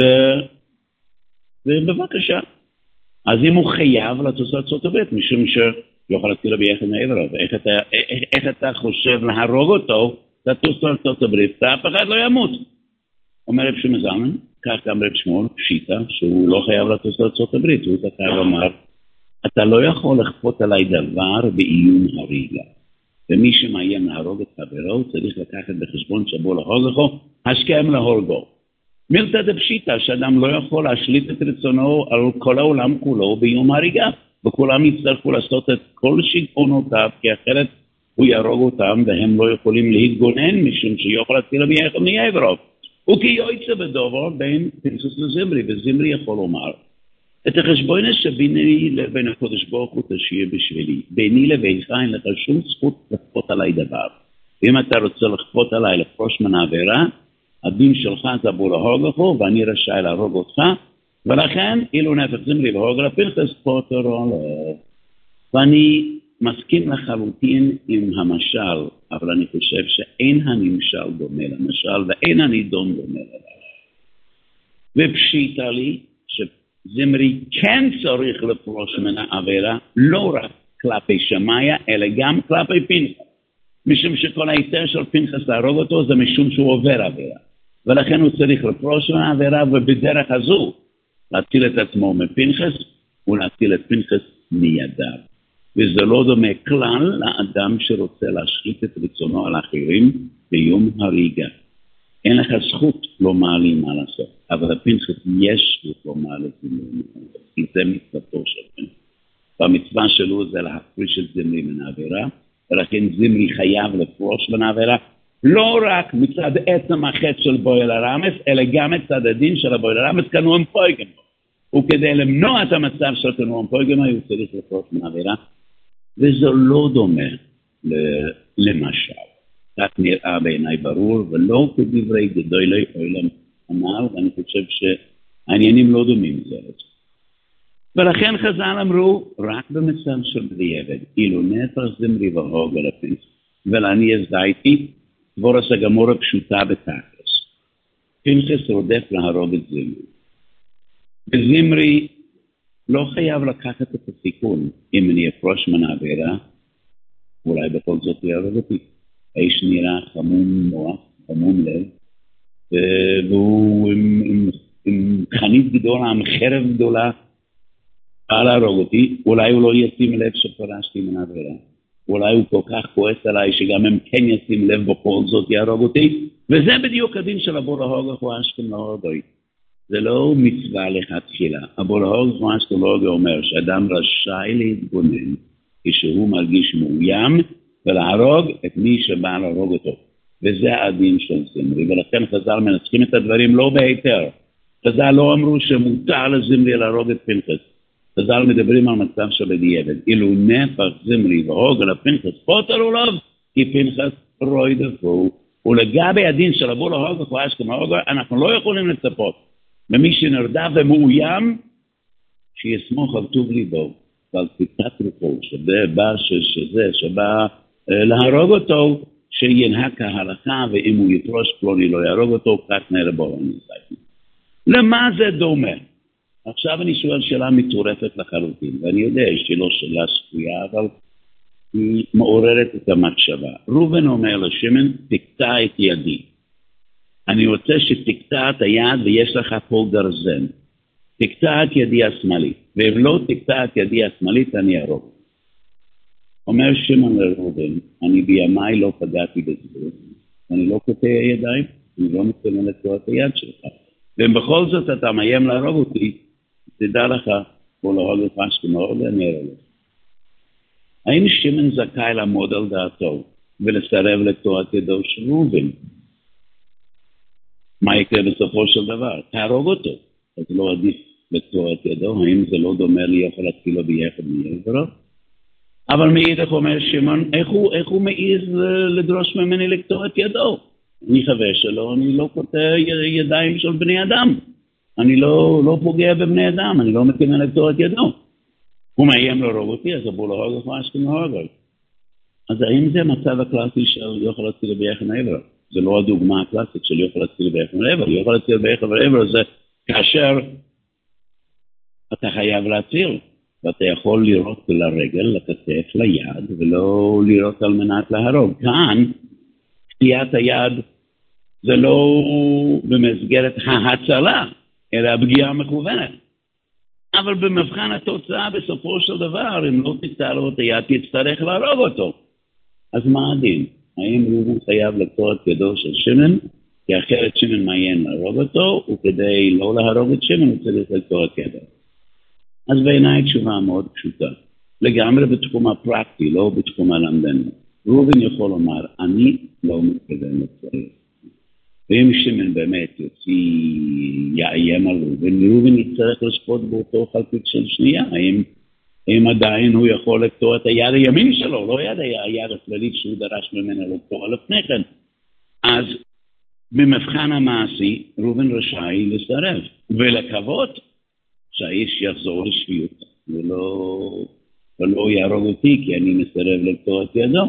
ובבקשה. אז אם הוא חייב לטוס לארצות הברית, משום שלא יכול להטיל ביחד מעבר, איך אתה, איך, איך אתה חושב להרוג אותו, לטוס לארצות הברית, אף אחד לא ימות. אומר רב שמעון זלמן, כך גם רב שמואל פשיטא, שהוא לא חייב לטוס לארצות הברית, הוא חייב לומר, אתה לא יכול לכפות עליי דבר באיום הריגה. ומי שמאיים להרוג את חברו, צריך לקחת בחשבון שבו להרוג לכו, השכם להורגו. מילתא דפשיטא, שאדם לא יכול להשליט את רצונו על כל העולם כולו באיום הריגה, וכולם יצטרכו לעשות את כל שיגעונותיו, כי אחרת הוא יהרוג אותם, והם לא יכולים להתגונן, משום שיוכל להציל ביחד מעברו. וכי יועצה בדובר בין פנחס לזמרי, וזמרי יכול לומר, את החשבון שביני לבין הקודש ברוך הוא תשאיר בשבילי, ביני לבינך אין לך שום זכות לכפות עליי דבר. ואם אתה רוצה לכפות עליי לפרוש מן העבירה, הדין שלך זה בו להרוג אותו, ואני רשאי להרוג אותך, ולכן אילו נפח זמרי להרוג לפנחס פוטר או לא. ואני מסכים לחלוטין עם המשל, אבל אני חושב שאין הנמשל דומה למשל, ואין הנידון דומה למשל. ופשיטה לי, שזמרי כן צריך לפרוש מן העבירה, לא רק כלפי שמאיה, אלא גם כלפי פנחס. משום שכל היתר של פנחס להרוג אותו, זה משום שהוא עובר עבירה. ולכן הוא צריך לפרוש מן העבירה, ובדרך הזו, להציל את עצמו מפנחס, ולהציל את פנחס מידיו. וזה לא דומה כלל לאדם שרוצה להשליט את רצונו על אחרים ביום הריגה. אין לך זכות לומר לי מה לעשות, אבל לפנחס יש זכות לומר לי מה לעשות, כי זה מצוותו של פנחס. והמצווה שלו זה להפריש את זמרי מן העבירה, ולכן זמרי חייב לפרוש מן העבירה, לא רק מצד עצם החטא של בועל הרמס, אלא גם מצד הדין של הבועל הרמס כנועם פויגם. וכדי למנוע את המצב של כנועם פויגם, הוא צריך לפרוש מן העבירה, וזה לא דומה למשל. כך נראה בעיניי ברור, ולא כדברי גדולי עולם אמר, ואני חושב שהעניינים לא דומים זה. ולכן חז"ל אמרו, רק במצב של בדיעבד, אילו נפח זמרי והרוג על הפנחס, ולעני הזדייתי, דבורס הגמורה פשוטה בתכלס. פנחס רודף להרוג את זמרי. וזמרי לא חייב לקחת את הסיכון, אם אני אפרוש מן העבירה, אולי בכל זאת יהרוג אותי. האיש נראה חמום מוח, חמום לב, והוא עם, עם, עם חנית גדולה, עם חרב גדולה, בא להרוג אותי, אולי הוא לא ישים לב שפרשתי מן העבירה. אולי הוא כל כך כועס עליי שגם הם כן ישים לב בכל זאת יהרוג אותי, וזה בדיוק הדין של הבוא להרוג הוא אשכם להרוג אותי. זה לא מצווה לכתחילה. הבוא להרוג הוא אשכם להרוג אומר שאדם רשאי להתגונן כשהוא מרגיש מאוים, ולהרוג את מי שבא להרוג אותו. וזה הדין של זמרי, ולכן חז"ל מנסחים את הדברים לא בהיתר. חז"ל לא אמרו שמותר לזמרי להרוג את פנחס. חז"ל מדברים על מצב של בדיעבד. אילו נפח זמרי והרוג על הפנחס פוטר עליו, כי פנחס רוי דפו. ולגבי הדין של הבוא להרוג הוא אשכם להרוג, אנחנו לא יכולים לצפות. ממי שנרדף ומאוים, שיסמוך על טוב ליבו. ועל ציטת רוחו, שבא שזה, שבא להרוג אותו, שינהג כהלכה, ואם הוא יפרוש פלוני לא יהרוג אותו, כך נראה בו הניסי. למה זה דומה? עכשיו אני שואל שאלה מטורפת לחלוטין, ואני יודע שלא שאלה שפויה, אבל היא מעוררת את המחשבה. ראובן אומר לשמעון, תקטע את ידי. אני רוצה שתקטע את היד ויש לך פה גרזן. תקטע את ידי השמאלית, ואם לא תקטע את ידי השמאלית, אני ארוג. אומר שמעון לראובן, אני בימיי לא פגעתי בזבוז, אני לא קוטע ידיים, אני לא מתכוון לקטוע את היד שלך. ואם בכל זאת אתה מאיים להרוג אותי, תדע לך, בוא להרוג לך שכמור, ואני ארוג. האם שמעון זכאי לעמוד על דעתו, ולסרב לקטוע את ידו של ראובן? מה יקרה בסופו של דבר? תהרוג אותו. אז לא עדיף לקטוע את ידו, האם זה לא דומה לי יכול להתחילו ביחד מעברו? אבל מאידך אומר שמעון, איך הוא, איך הוא מעיז לדרוש ממני לקטוע את ידו? אני חבר שלו, אני לא קוטע ידיים של בני אדם. אני לא, לא פוגע בבני אדם, אני לא מתכוון לקטוע את ידו. הוא מאיים להרוג אותי, אז אבו להרוג אותך אשכם להרוג אותי. אז האם זה המצב הקלאסי של יוכל להציל ביחד מעבר? זה לא הדוגמה הקלאסית של יוכל להציל ביחד מעבר. יוכל להציל ביחד מעבר זה כאשר אתה חייב להציל, ואתה יכול לראות לרגל, לכתף, ליד, ולא לראות על מנת להרוג. כאן, קטיעת היד זה לא במסגרת ההצלה, אלא הפגיעה מכוונת. אבל במבחן התוצאה בסופו של דבר, אם לא תקטע לו את היד, תצטרך להרוג אותו. אז מה הדין? האם הוא חייב לקטוע את ידו של שמעון? כי אחרת שמעון מאיים להרוג אותו, וכדי לא להרוג את שמעון הוא צריך לקטוע את ידו. אז בעיניי תשובה מאוד פשוטה. לגמרי בתחום הפרקטי, לא בתחום הלמדנו. ראובן יכול לומר, אני לא מתכוון לצריך. ואם שמעון באמת יוציא, יאיים על ראובן, ראובן יצטרך לשפוט באותו חלקיק של שנייה. האם, האם עדיין הוא יכול לקטוע את היד הימין שלו, לא יד היד הכללית שהוא דרש ממנו לקטוע לפני כן. אז במבחן המעשי, ראובן רשאי לסרב, ולקוות שהאיש יחזור לשפיות, ולא, ולא יהרוג אותי, כי אני מסרב לקטוע את ידו.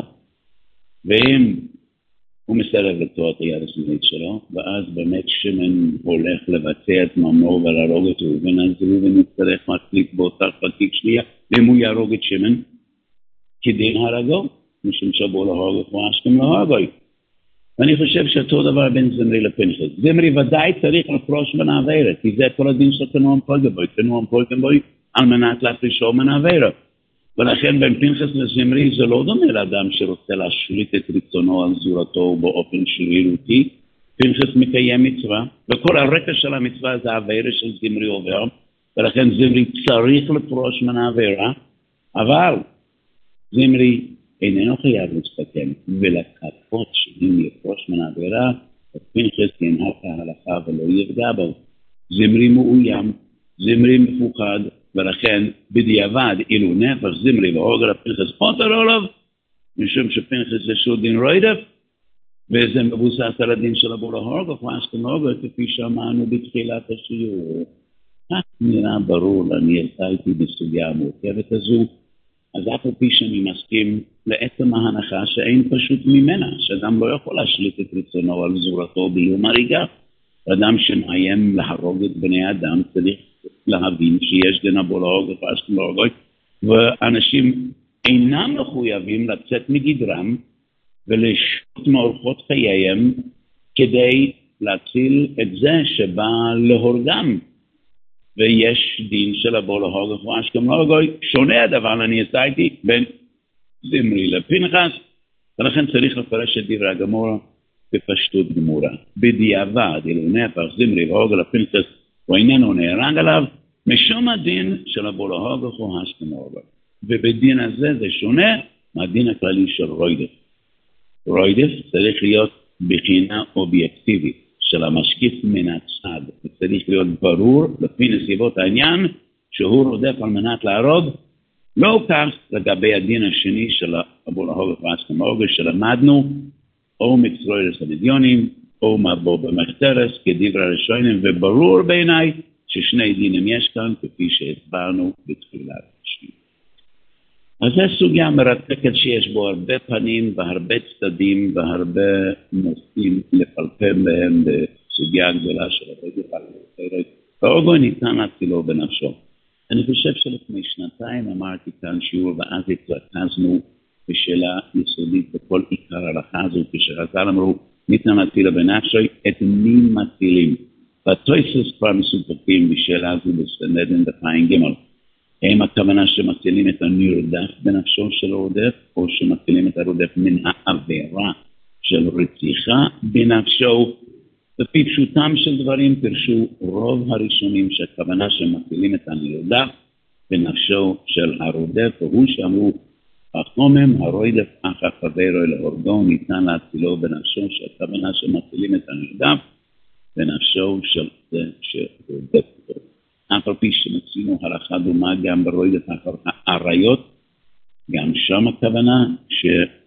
ואם הוא מסרב לקטוע את היד השמאלית שלו, ואז באמת שמעון הולך לבצע את ממנו ולהרוג את ראובן, אז ראובן יצטרך להחליט באותה חלקיק שנייה, ואם הוא יהרוג את שמעון, כדין הרגו, משום שבו להרוג את אשכם להרוג. ואני חושב שאותו דבר בין זמרי לפנחס. זמרי ודאי צריך לפרוש מן העבירה, כי זה כל הדין של תנועם פולגבוי, תנועם פולגבוי על מנת להפרישו מן העבירה. ולכן בין פנחס לזמרי זה לא דומה לאדם שרוצה להשליט את רצונו על זורתו באופן שרירותי. פנחס מקיים מצווה, וכל הרקע של המצווה זה העבירה של זמרי עובר, ולכן זמרי צריך לפרוש מן העבירה, אבל זמרי איננו חייב להסתכם ולקפות שאם יפרוש מן העבירה, פנחס ינהג ההלכה ולא יפגע בו. זמרי מאוים, זמרי מפוחד, ולכן בדיעבד אילו נפש זמרי והוג על פנחס פוטר עליו, משום שפנחס יש לו דין רוידף, וזה מבוסס על הדין של אבו להורג, ופרשתם להורג, כפי שאמרנו בתחילת השיעור. כך נראה ברור, אני הרצאתי בסוגיה המורכבת הזו, אז אף על פי שאני מסכים לעצם ההנחה שאין פשוט ממנה, שאדם לא יכול להשליט את רצונו על זורתו באיום הריגה. אדם שמאיים להרוג את בני אדם צריך להבין שיש דין אבו להורג ופרשתם להורג, ואנשים אינם מחויבים לצאת מגדרם ולשפוט מאורחות חייהם כדי להציל את זה שבא להורגם. ויש דין של אבו להורג ופרשתם להורג, שונה הדבר אני עשיתי בין זמרי לפנחס, ולכן צריך לפרש את דברי הגמורה בפשטות גמורה. בדיעבד, אילו נהפך זמרי והוג לפנחס, הוא איננו נהרג עליו, משום הדין של אבו להורג ופרשתם להורג. ובדין הזה זה שונה מהדין הכללי של רוידף. רוידף צריך להיות בחינה אובייקטיבית של המשקיף מן הצד. זה צריך להיות ברור לפי נסיבות העניין שהוא רודף על מנת להרוג, לא כך לגבי הדין השני של אבו להורג ופרשתם להורג שלמדנו, או מצרוי לסדידיונים, או מבוא במחתרס כדברי הראשונים, וברור בעיניי ששני דינים יש כאן כפי שהסברנו בתחילת השיעור. אז זו סוגיה מרתקת שיש בו הרבה פנים והרבה צדדים והרבה נושאים לפלפל בהם בסוגיה גדולה של הרדיפה לאחרת. והאוגו ניתן להצילו בנפשו. אני חושב שלפני שנתיים אמרתי כאן שיעור ואז התרכזנו בשאלה יסודית בכל עיקר ההלכה הזו, כשחז"ל אמרו ניתן להצילה בנפשו, את מי מצילים? והתוספות כבר מסופקים בשאלה הזו בסנהדרין דף ג'. האם הכוונה שמצילים את הנרדף בנפשו של הרודף, או שמצילים את הרודף מן העבירה של רציחה בנפשו? לפי פשוטם של דברים פרשו רוב הראשונים שהכוונה שמצילים את הנרדף בנפשו של הרודף, והוא שאמרו החומם הרודף אחר חברו להורגו ניתן להצילו בנפשו, שהכוונה שמצילים את הנרדף בנפשו של זה שרודף אותו. אף על פי שמצינו הלכה דומה גם ברודף אחר העריות, גם שם הכוונה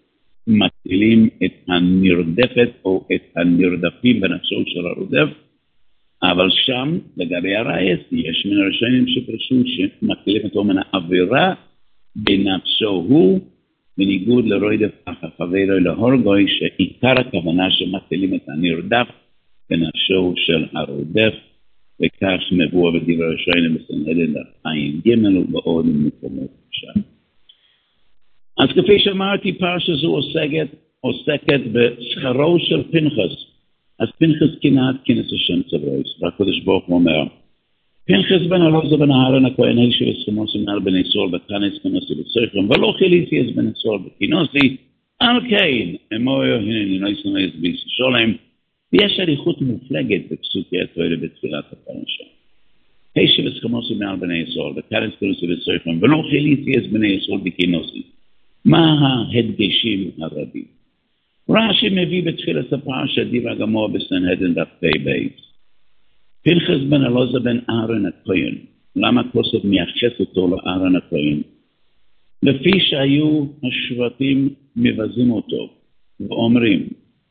מטילים את הנרדפת או את הנרדפים בנפשו של הרודף, אבל שם, לגבי הרייס, יש מן הראשונים שפרשו שמטילים אותו מן העבירה בנפשו הוא, בניגוד לרודף החברו להורגוי, שעיקר הכוונה שמטילים את הנרדף בנפשו של הרודף, וכך מבוא בדברי הראשונים בסנהדרין דף ג' ובעוד מקומות שם. אז כפי שאמרתי, פרשה זו עוסקת, עוסקת בשכרו של פנחס. אז פנחס כינת כנס השם צבאויס, והקדוש ברוך הוא אומר, פנחס בן אלעזר בן אהרון הכהן הישב וסכמוס מנהל בני סול בתנס כנוסי בסכם, ולא חיליתי אז בני סול בכינוסי, על כן, אמור הנה נויס נויס ביס שולם, ויש הליכות מופלגת בפסוקי התואלה בתפילת הפרשה. הישב וסכמוס מנהל בני סול בתנס כנוסי בסכם, ולא חיליתי אז בני סול בכינוסי. מה ההדגשים הרבים? רש"י מביא בתחילת הפרשה דברי גמור בסנהדרין דף בייס. פנחס בן אלעזר בן אהרון הכהן. למה הכוסף מייחס אותו לאהרון הכהן? לפי שהיו השבטים מבזים אותו ואומרים,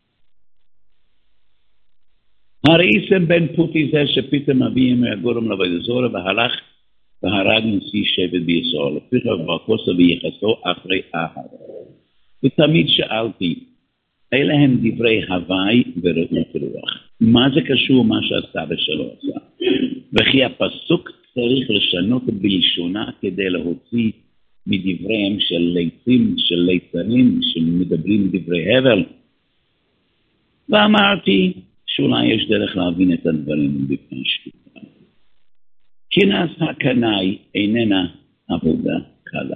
הראיסם בן פוטי זה שפתאום אביהם מהגורם לבדזורה והלך והרג נשיא שבט בישראל. לפיכך והכוסף ויחסו אחרי אהר. ותמיד שאלתי, אלה הם דברי הוואי ורעות רוח. מה זה קשור מה שהסבא שלו עשה? וכי הפסוק צריך לשנות בלשונה כדי להוציא מדבריהם של ליצים, של ליצנים, שמדברים דברי הבל. ואמרתי שאולי יש דרך להבין את הדברים בפשטות. כנס הקנאי איננה עבודה קלה.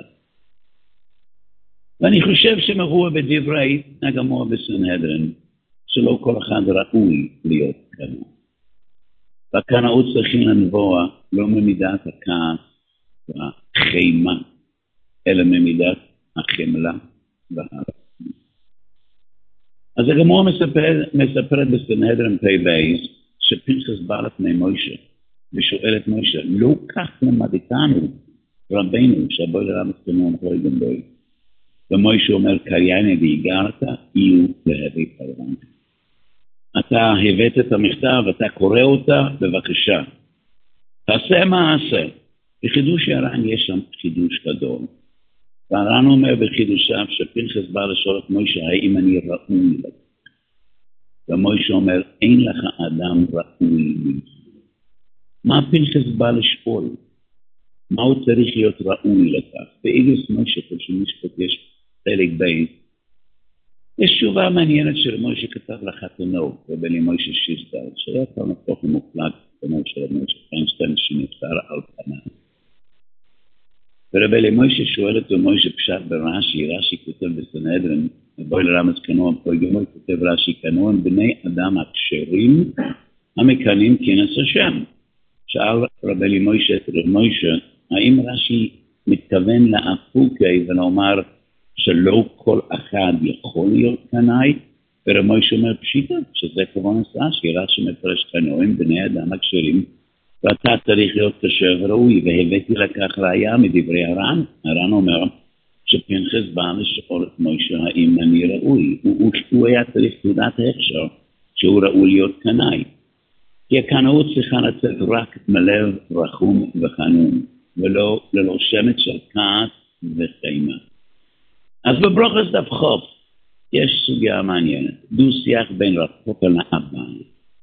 ואני חושב שמרוע בדברי הגמור בסנהדרין, שלא כל אחד ראוי להיות קנאי. והקנאות צריכים לנבוע לא ממידת הכעס והחימה, אלא ממידת החמלה והרחמים. אז הגמור מספרת, מספרת בסנהדרין פי בייס, שפנחס בא לפני מוישה, ושואל את מוישה, לא כך למדתנו רבנו, שבוי לרם הסתמון אחרי גנבוי. ומוישה אומר, קרייני והיגרת, יהיו להביא פרלמנט. אתה הבאת את המכתב, אתה קורא אותה, בבקשה. תעשה מעשה. בחידוש הר"ן יש שם חידוש גדול. והר"ן אומר בחידושיו שפנחס בא לשאול את מוישה, האם אני ראוי לך? ומוישה אומר, אין לך אדם ראוי לך. מה פנחס בא לשאול? מה הוא צריך להיות ראוי לכך? באיגוס מוישה, כל שמשפט יש חלק בית, יש תשובה מעניינת של מוישה כתב לחתנו, רבי מוישה שיסטר, שהיה פעם הפוך מופלג, כמו של מוישה פיינשטיין שנפטר על פניו. ורבי מוישה שואל אותו מוישה פשט ברש"י, רש"י כותב בסנהדרין, בואי לרמז קנון, פוי גמוי כותב רש"י קנון, בני אדם הכשרים המקנים כנס השם. שאל רבי מוישה את רבי מוישה, האם רש"י מתכוון לאפוקי ולומר שלא כל אחד יכול להיות קנאי? ורבי מוישה אומר פשיטה, שזה כמובן רש"י, רש"י מפרש קנויים בני אדם הכשרים, ואתה צריך להיות כשר וראוי, והבאתי לכך ראיה מדברי הר"ן. הר"ן אומר שפנחס בא לשאול את מוישה האם אני ראוי, הוא, הוא היה צריך תעודת הכשר שהוא ראוי להיות קנאי. כי הקנאות צריכה לצאת רק מלב רחום וחנון, ולא ללא שמץ של כעס וחימה. אז בברוכס דף חוף יש סוגיה מעניינת, דו שיח בין רב פופה לאביי.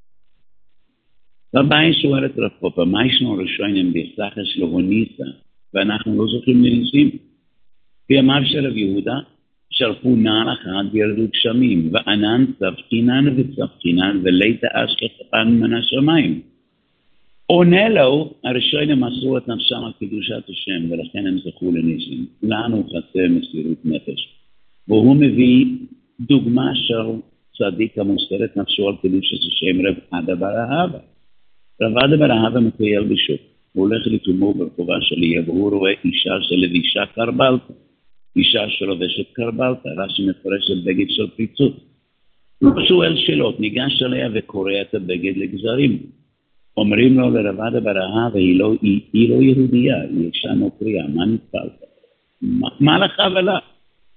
והאביי שואל את רב פופה, מה ישנו ראשונים בסחר שלו הוניסה, ואנחנו לא זוכים לניסים? בימיו של רב יהודה, שרפו נעל אחד וירדו גשמים, וענן צבחינן וצבחינן, וליטה אש כספן מן השמיים. עונה לו, הראשונים מסרו את נפשם על קדושת השם, ולכן הם זכו לניסים. לנו חסר מסירות נפש. והוא מביא דוגמה של צדיק המוסר את נפשו על קדושת השם, רב עדה בר אהבה. רב עדה בר אהבה מטייל בשוק. הוא הולך לתומו ברחובה שלי, והוא רואה אישה שלבישה קרבלתה. אישה שלובשת קרבלתה, רש"י מפרש את בגד של פיצות. הוא שואל שאלות, ניגש עליה וקורא את הבגד לגזרים. אומרים לו לרב עדה בר אהבה, והיא לא, היא, היא לא יהודייה, היא אישה נוכריה, מה נתפלת? מה, מה לך ולה?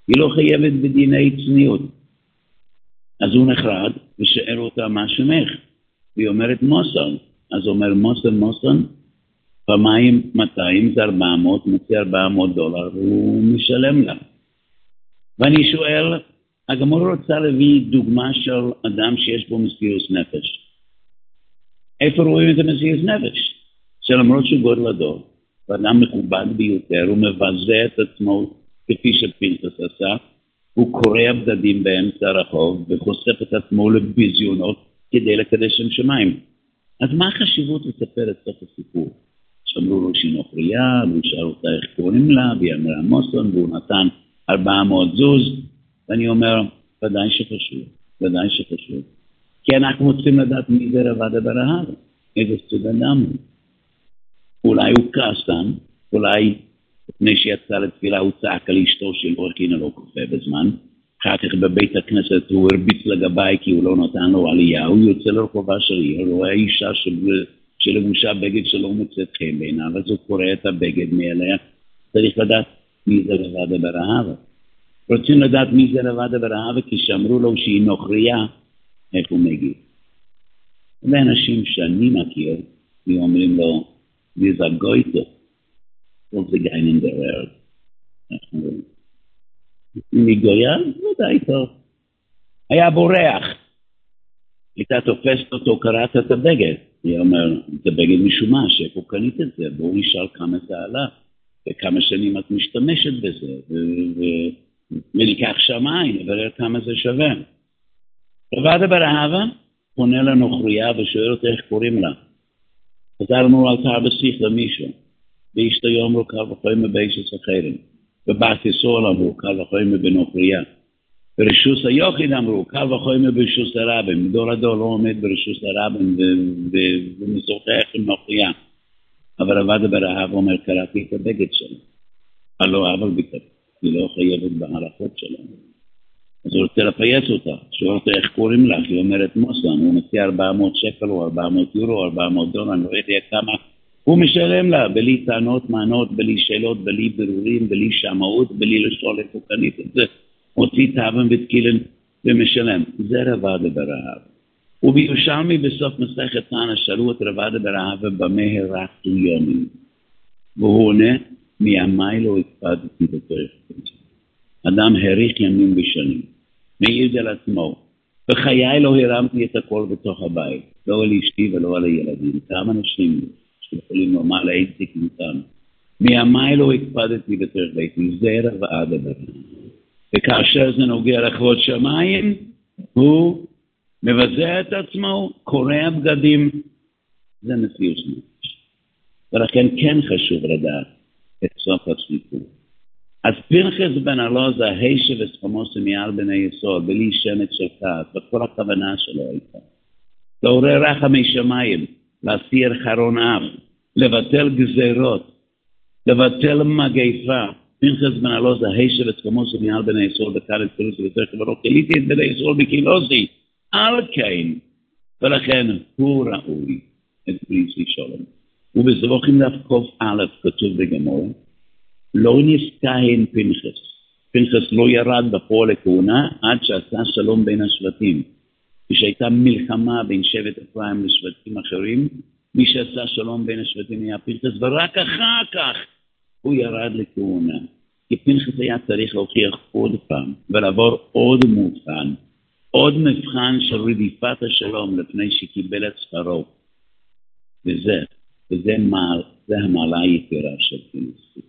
היא לא חייבת בדיני צניעות. אז הוא נחרד ושאל אותה מה שמך. והיא אומרת מוסון. אז הוא אומר מוסון, מוסון, פעמיים מאתיים זה ארבע מאות, מוציא ארבע מאות דולר, והוא משלם לה. ואני שואל, הגמור רוצה להביא דוגמה של אדם שיש בו מסירות נפש. איפה רואים את המסירות נפש? שלמרות שהוא גודל הדור, ואדם מכובד ביותר, הוא מבזה את עצמו כפי שפנחס עשה, הוא קורע בגדים באמצע הרחוב, וחושף את עצמו לביזיונות כדי לקדש שם שמיים. אז מה החשיבות לספר את סוף הסיפור? שאמרו לו שהיא נוכריה, והוא שאל אותה איך קוראים לה, והיא אמרה מוסון, והוא נתן ארבע מאות זוז, ואני אומר, ודאי שחשוב, ודאי שחשוב. כי אנחנו רוצים לדעת מי זה רבד ברהב, איזה סוג אדם הוא. אולי הוא כעסן, אולי לפני שיצא לתפילה הוא צעק על אשתו שלו, כי אינה לא קופה בזמן, אחר כך בבית הכנסת הוא הרביץ לגבי כי הוא לא נתן לו עלייה, הוא יוצא לרחובה של עיר, הוא רואה אישה שלבושה בגד שלא מוצאת חן בעיניו, אז הוא קורא את הבגד מאליה, צריך לדעת מי זה רבד ברהב. רוצים לדעת מי זה רבד ברהב, כי שאמרו לו שהיא נוכריה, איך הוא מגיב. ואנשים שאני מכיר, הם אומרים לו, זה גויטו, זה גיין אין דרר. מגויה, ודאי טוב. היה בורח. הייתה תופסת אותו, קראת את הבגד. היא אומר, זה בגד משומש, איפה קנית את זה? בואו נשאל כמה זה עלה, וכמה שנים את משתמשת בזה, וניקח שמיים, נברר כמה זה שווה. רבד ברהבה פונה לנוכריה ושואל אותה איך קוראים לה. חזרנו על תר בשיח למישהו, ואשתו יאמרו קל וחיים מביישס אחרים, ובת ישראל אמרו קל וחיים בנוכריה, ברשוס היוחיד אמרו קל וחיים ברשוס הרבים, דור הדור לא עומד ברשוס הרבים ומשוחח עם נוכריה. אבל רבד ברהב אומר, קראתי את הבגד שלו, הלא אבל בכתב, היא לא חייבת בהערכות שלנו. אז הוא רוצה לפייס אותה, שואל אותה איך קוראים לך, היא אומרת מוסון, הוא מציע ארבע מאות שקל או ארבע מאות יורו, ארבע מאות דולר, אני לא יודע כמה, הוא משלם לה, בלי טענות, מענות, בלי שאלות, בלי בירורים, בלי שמאות, בלי לשאול איפה קנית את זה, מוציא תאבן ותקילן ומשלם. זה רבד ברהב. ובירושלמי בסוף מסכת תנא שאלו את רבד ברהב במה הרחתו ימים. והוא עונה, מימי לא הקפדתי בתוך. אדם הריך ימים בשנים, מעיד על עצמו, בחיי לא הרמתי את הכל בתוך הבית, לא על אשתי ולא על הילדים, כמה אנשים שיכולים לומר להציק איתם, מימי לא הקפדתי בתוך ביתי, זה רבד ברהב. וכאשר זה נוגע לכבוד שמיים, הוא מבזה את עצמו, קורע בגדים, זה מסירות נפש. ולכן כן חשוב לדעת את סוף הסיפור. אז פנחס בן אלעזר, הישב וסחמוס מעל בני ישראל, בלי שמץ של כעס, וכל הכוונה שלו הייתה. לעורר רחמי שמיים, להסיר חרון אף, לבטל גזירות, לבטל מגפה. פנחס בן אלעזר, הישב וסחמוס מעל בני ישראל, וקל את פלוס ויותר חברו, כליתי את בני ישראל בקילוזי, על כן. ולכן הוא ראוי את פריסי שלום. ובזבוכים דף קוף א' כתוב בגמור, לא נסכהן פנחס. פנחס לא ירד בפועל לכהונה עד שעשה שלום בין השבטים. כשהייתה מלחמה בין שבט אפרים לשבטים אחרים, מי שעשה שלום בין השבטים היה פנחס, ורק אחר כך הוא ירד לכהונה. כי פנחס היה צריך להוכיח עוד פעם, ולעבור עוד מבחן, עוד מבחן של רדיפת השלום לפני שקיבל את שכרו. וזה, וזה מעל, זה המעלה היתרה של פנחס.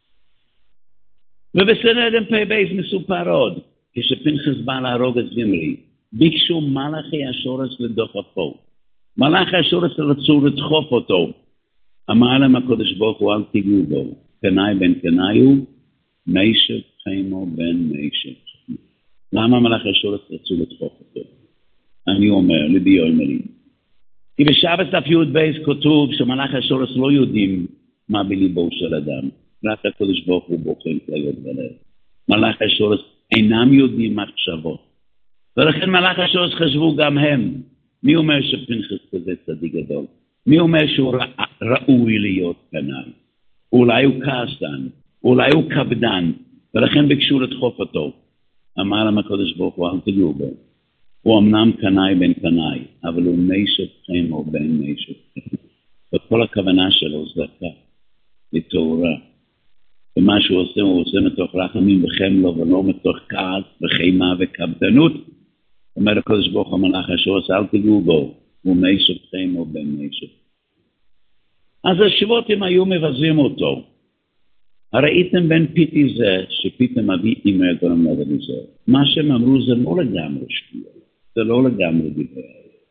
ובסנהדרין פ"ב מסופר עוד, כשפנחס בא להרוג את זמרי, ביקשו מלאכי השורש לדוחפו. מלאכי השורש רצו לדחוף אותו. אמר להם הקדוש ברוך הוא, אל תיגעו בו. קנאי בן קנאי הוא, מישב חיימו בן מישב. למה מלאכי השורש רצו לדחוף אותו? אני אומר, לבי אומרים. כי בשבת דף י"ב כתוב שמלאכי השורש לא יודעים מה בליבו של אדם. רק הקדוש ברוך הוא בוחן כליות בלב. מלאכי השורש אינם יודעים מחשבות. ולכן מלאכי השורש חשבו גם הם. מי אומר שפנחס כזה צדיק גדול? מי אומר שהוא ראוי להיות קנאי? אולי הוא כעסן, אולי הוא כבדן, ולכן ביקשו לדחוף אותו. אמר להם הקדוש ברוך הוא, אל תגעו בו. הוא אמנם קנאי בן קנאי, אבל הוא מי שופכם או בן מי שופכם. וכל הכוונה שלו זה כך, לתאורה. ומה שהוא עושה, הוא עושה מתוך רחמים וחמלה, ולא מתוך כעס וחימה וקפדנות. אומר הקדוש ברוך הוא המלאך השורס, אל תגעו בו, הוא מי שופכם או בן מי שופכם. אז השבטים היו מבזים אותו. הראיתם בין פיתי זה, שפיתם אבי אימא גורם לדבר זה. מה שהם אמרו זה לא לגמרי שטויות, זה לא לגמרי דברי.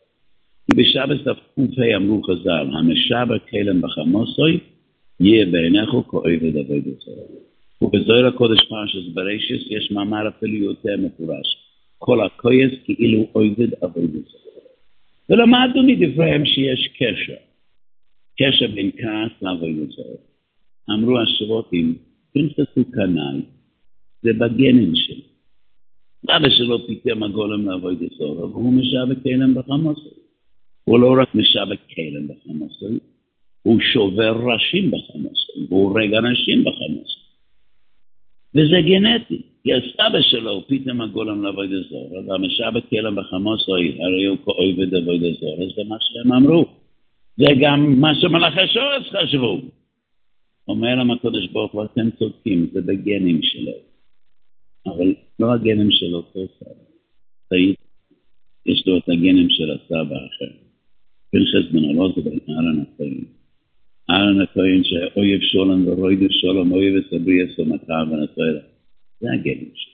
בשבת תקופה אמרו חז"ל, המשבר כלם בחמוסוי, יהיה בעיניך כאויב עבודת זרה. ובזוהר הקודש פרשת בראשית יש מאמר אפילו יותר מפורש. כל הכויס כאילו עובד עבודת זרה. ולמדנו מדבריהם שיש קשר. קשר בין כעס לעבודת זרה. אמרו השבטים, פנחס קנאי, זה בגנים שלו. אבא שלו פיתם הגולם לעבודת זרה, והוא משבר כלם בחמוסוי. הוא לא רק משבר כלם בחמוסוי, הוא שובר ראשים בחמוסוי, הוא הורג אנשים בחמוסוי. וזה גנטי, כי הסבא שלו פיתם הגולם לעבודת זרה, והמשבר כלם בחמוסוי, הרי הוא כאויב עבודת זרה, זה מה שהם אמרו. זה גם מה שמלאך השורס חשבו. אומר להם הקדוש ברוך הוא, אתם צודקים, זה בגנים שלו. אבל לא הגנים של אותו סבא. יש לו את הגנים של הסבא האחר. פנחס בן עוז בן אהרן הכהן. אהרן הכהן שאויב שולם ורוידו שולם, אויב וסברי יסומתה ונתוירה. זה הגנים שלו.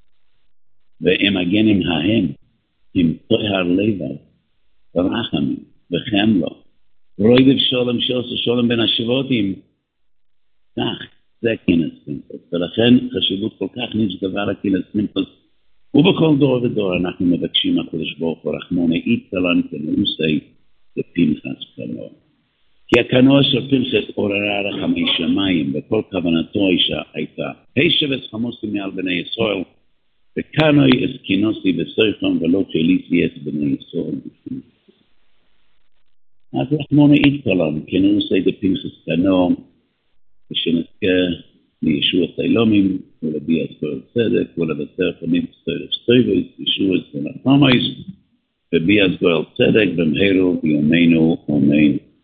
והם הגנים ההם, עם טוהר לבב, ורחמים, וחמלו. רוידו שולם שעושה שולם בין השבטים, כך, זה כינס פנחס, ולכן חשיבות כל כך נשגבה לכינס פנחס, ובכל דור ודור אנחנו מבקשים הקדוש ברוך הוא רחמונו יתקלן כנעושי לפנחס כנוע. כי הכנוע של פנחס עוררה רחמי שמיים, וכל כוונתו הייתה, הישבס חמוסי מעל בני ישראל, וכנוי אסקינוסי בסויכם ולא תליסי את בני ישראל. אז רחמונו יתקלן כנעושי לפנחס כנוע, ושנזכה לישוע סילומים, ולביע זכויות צדק, ולבשר פנים סטוירס טויבוס, ישוע סילומייס, וביע זכויות צדק במהרו ביומנו, אמן.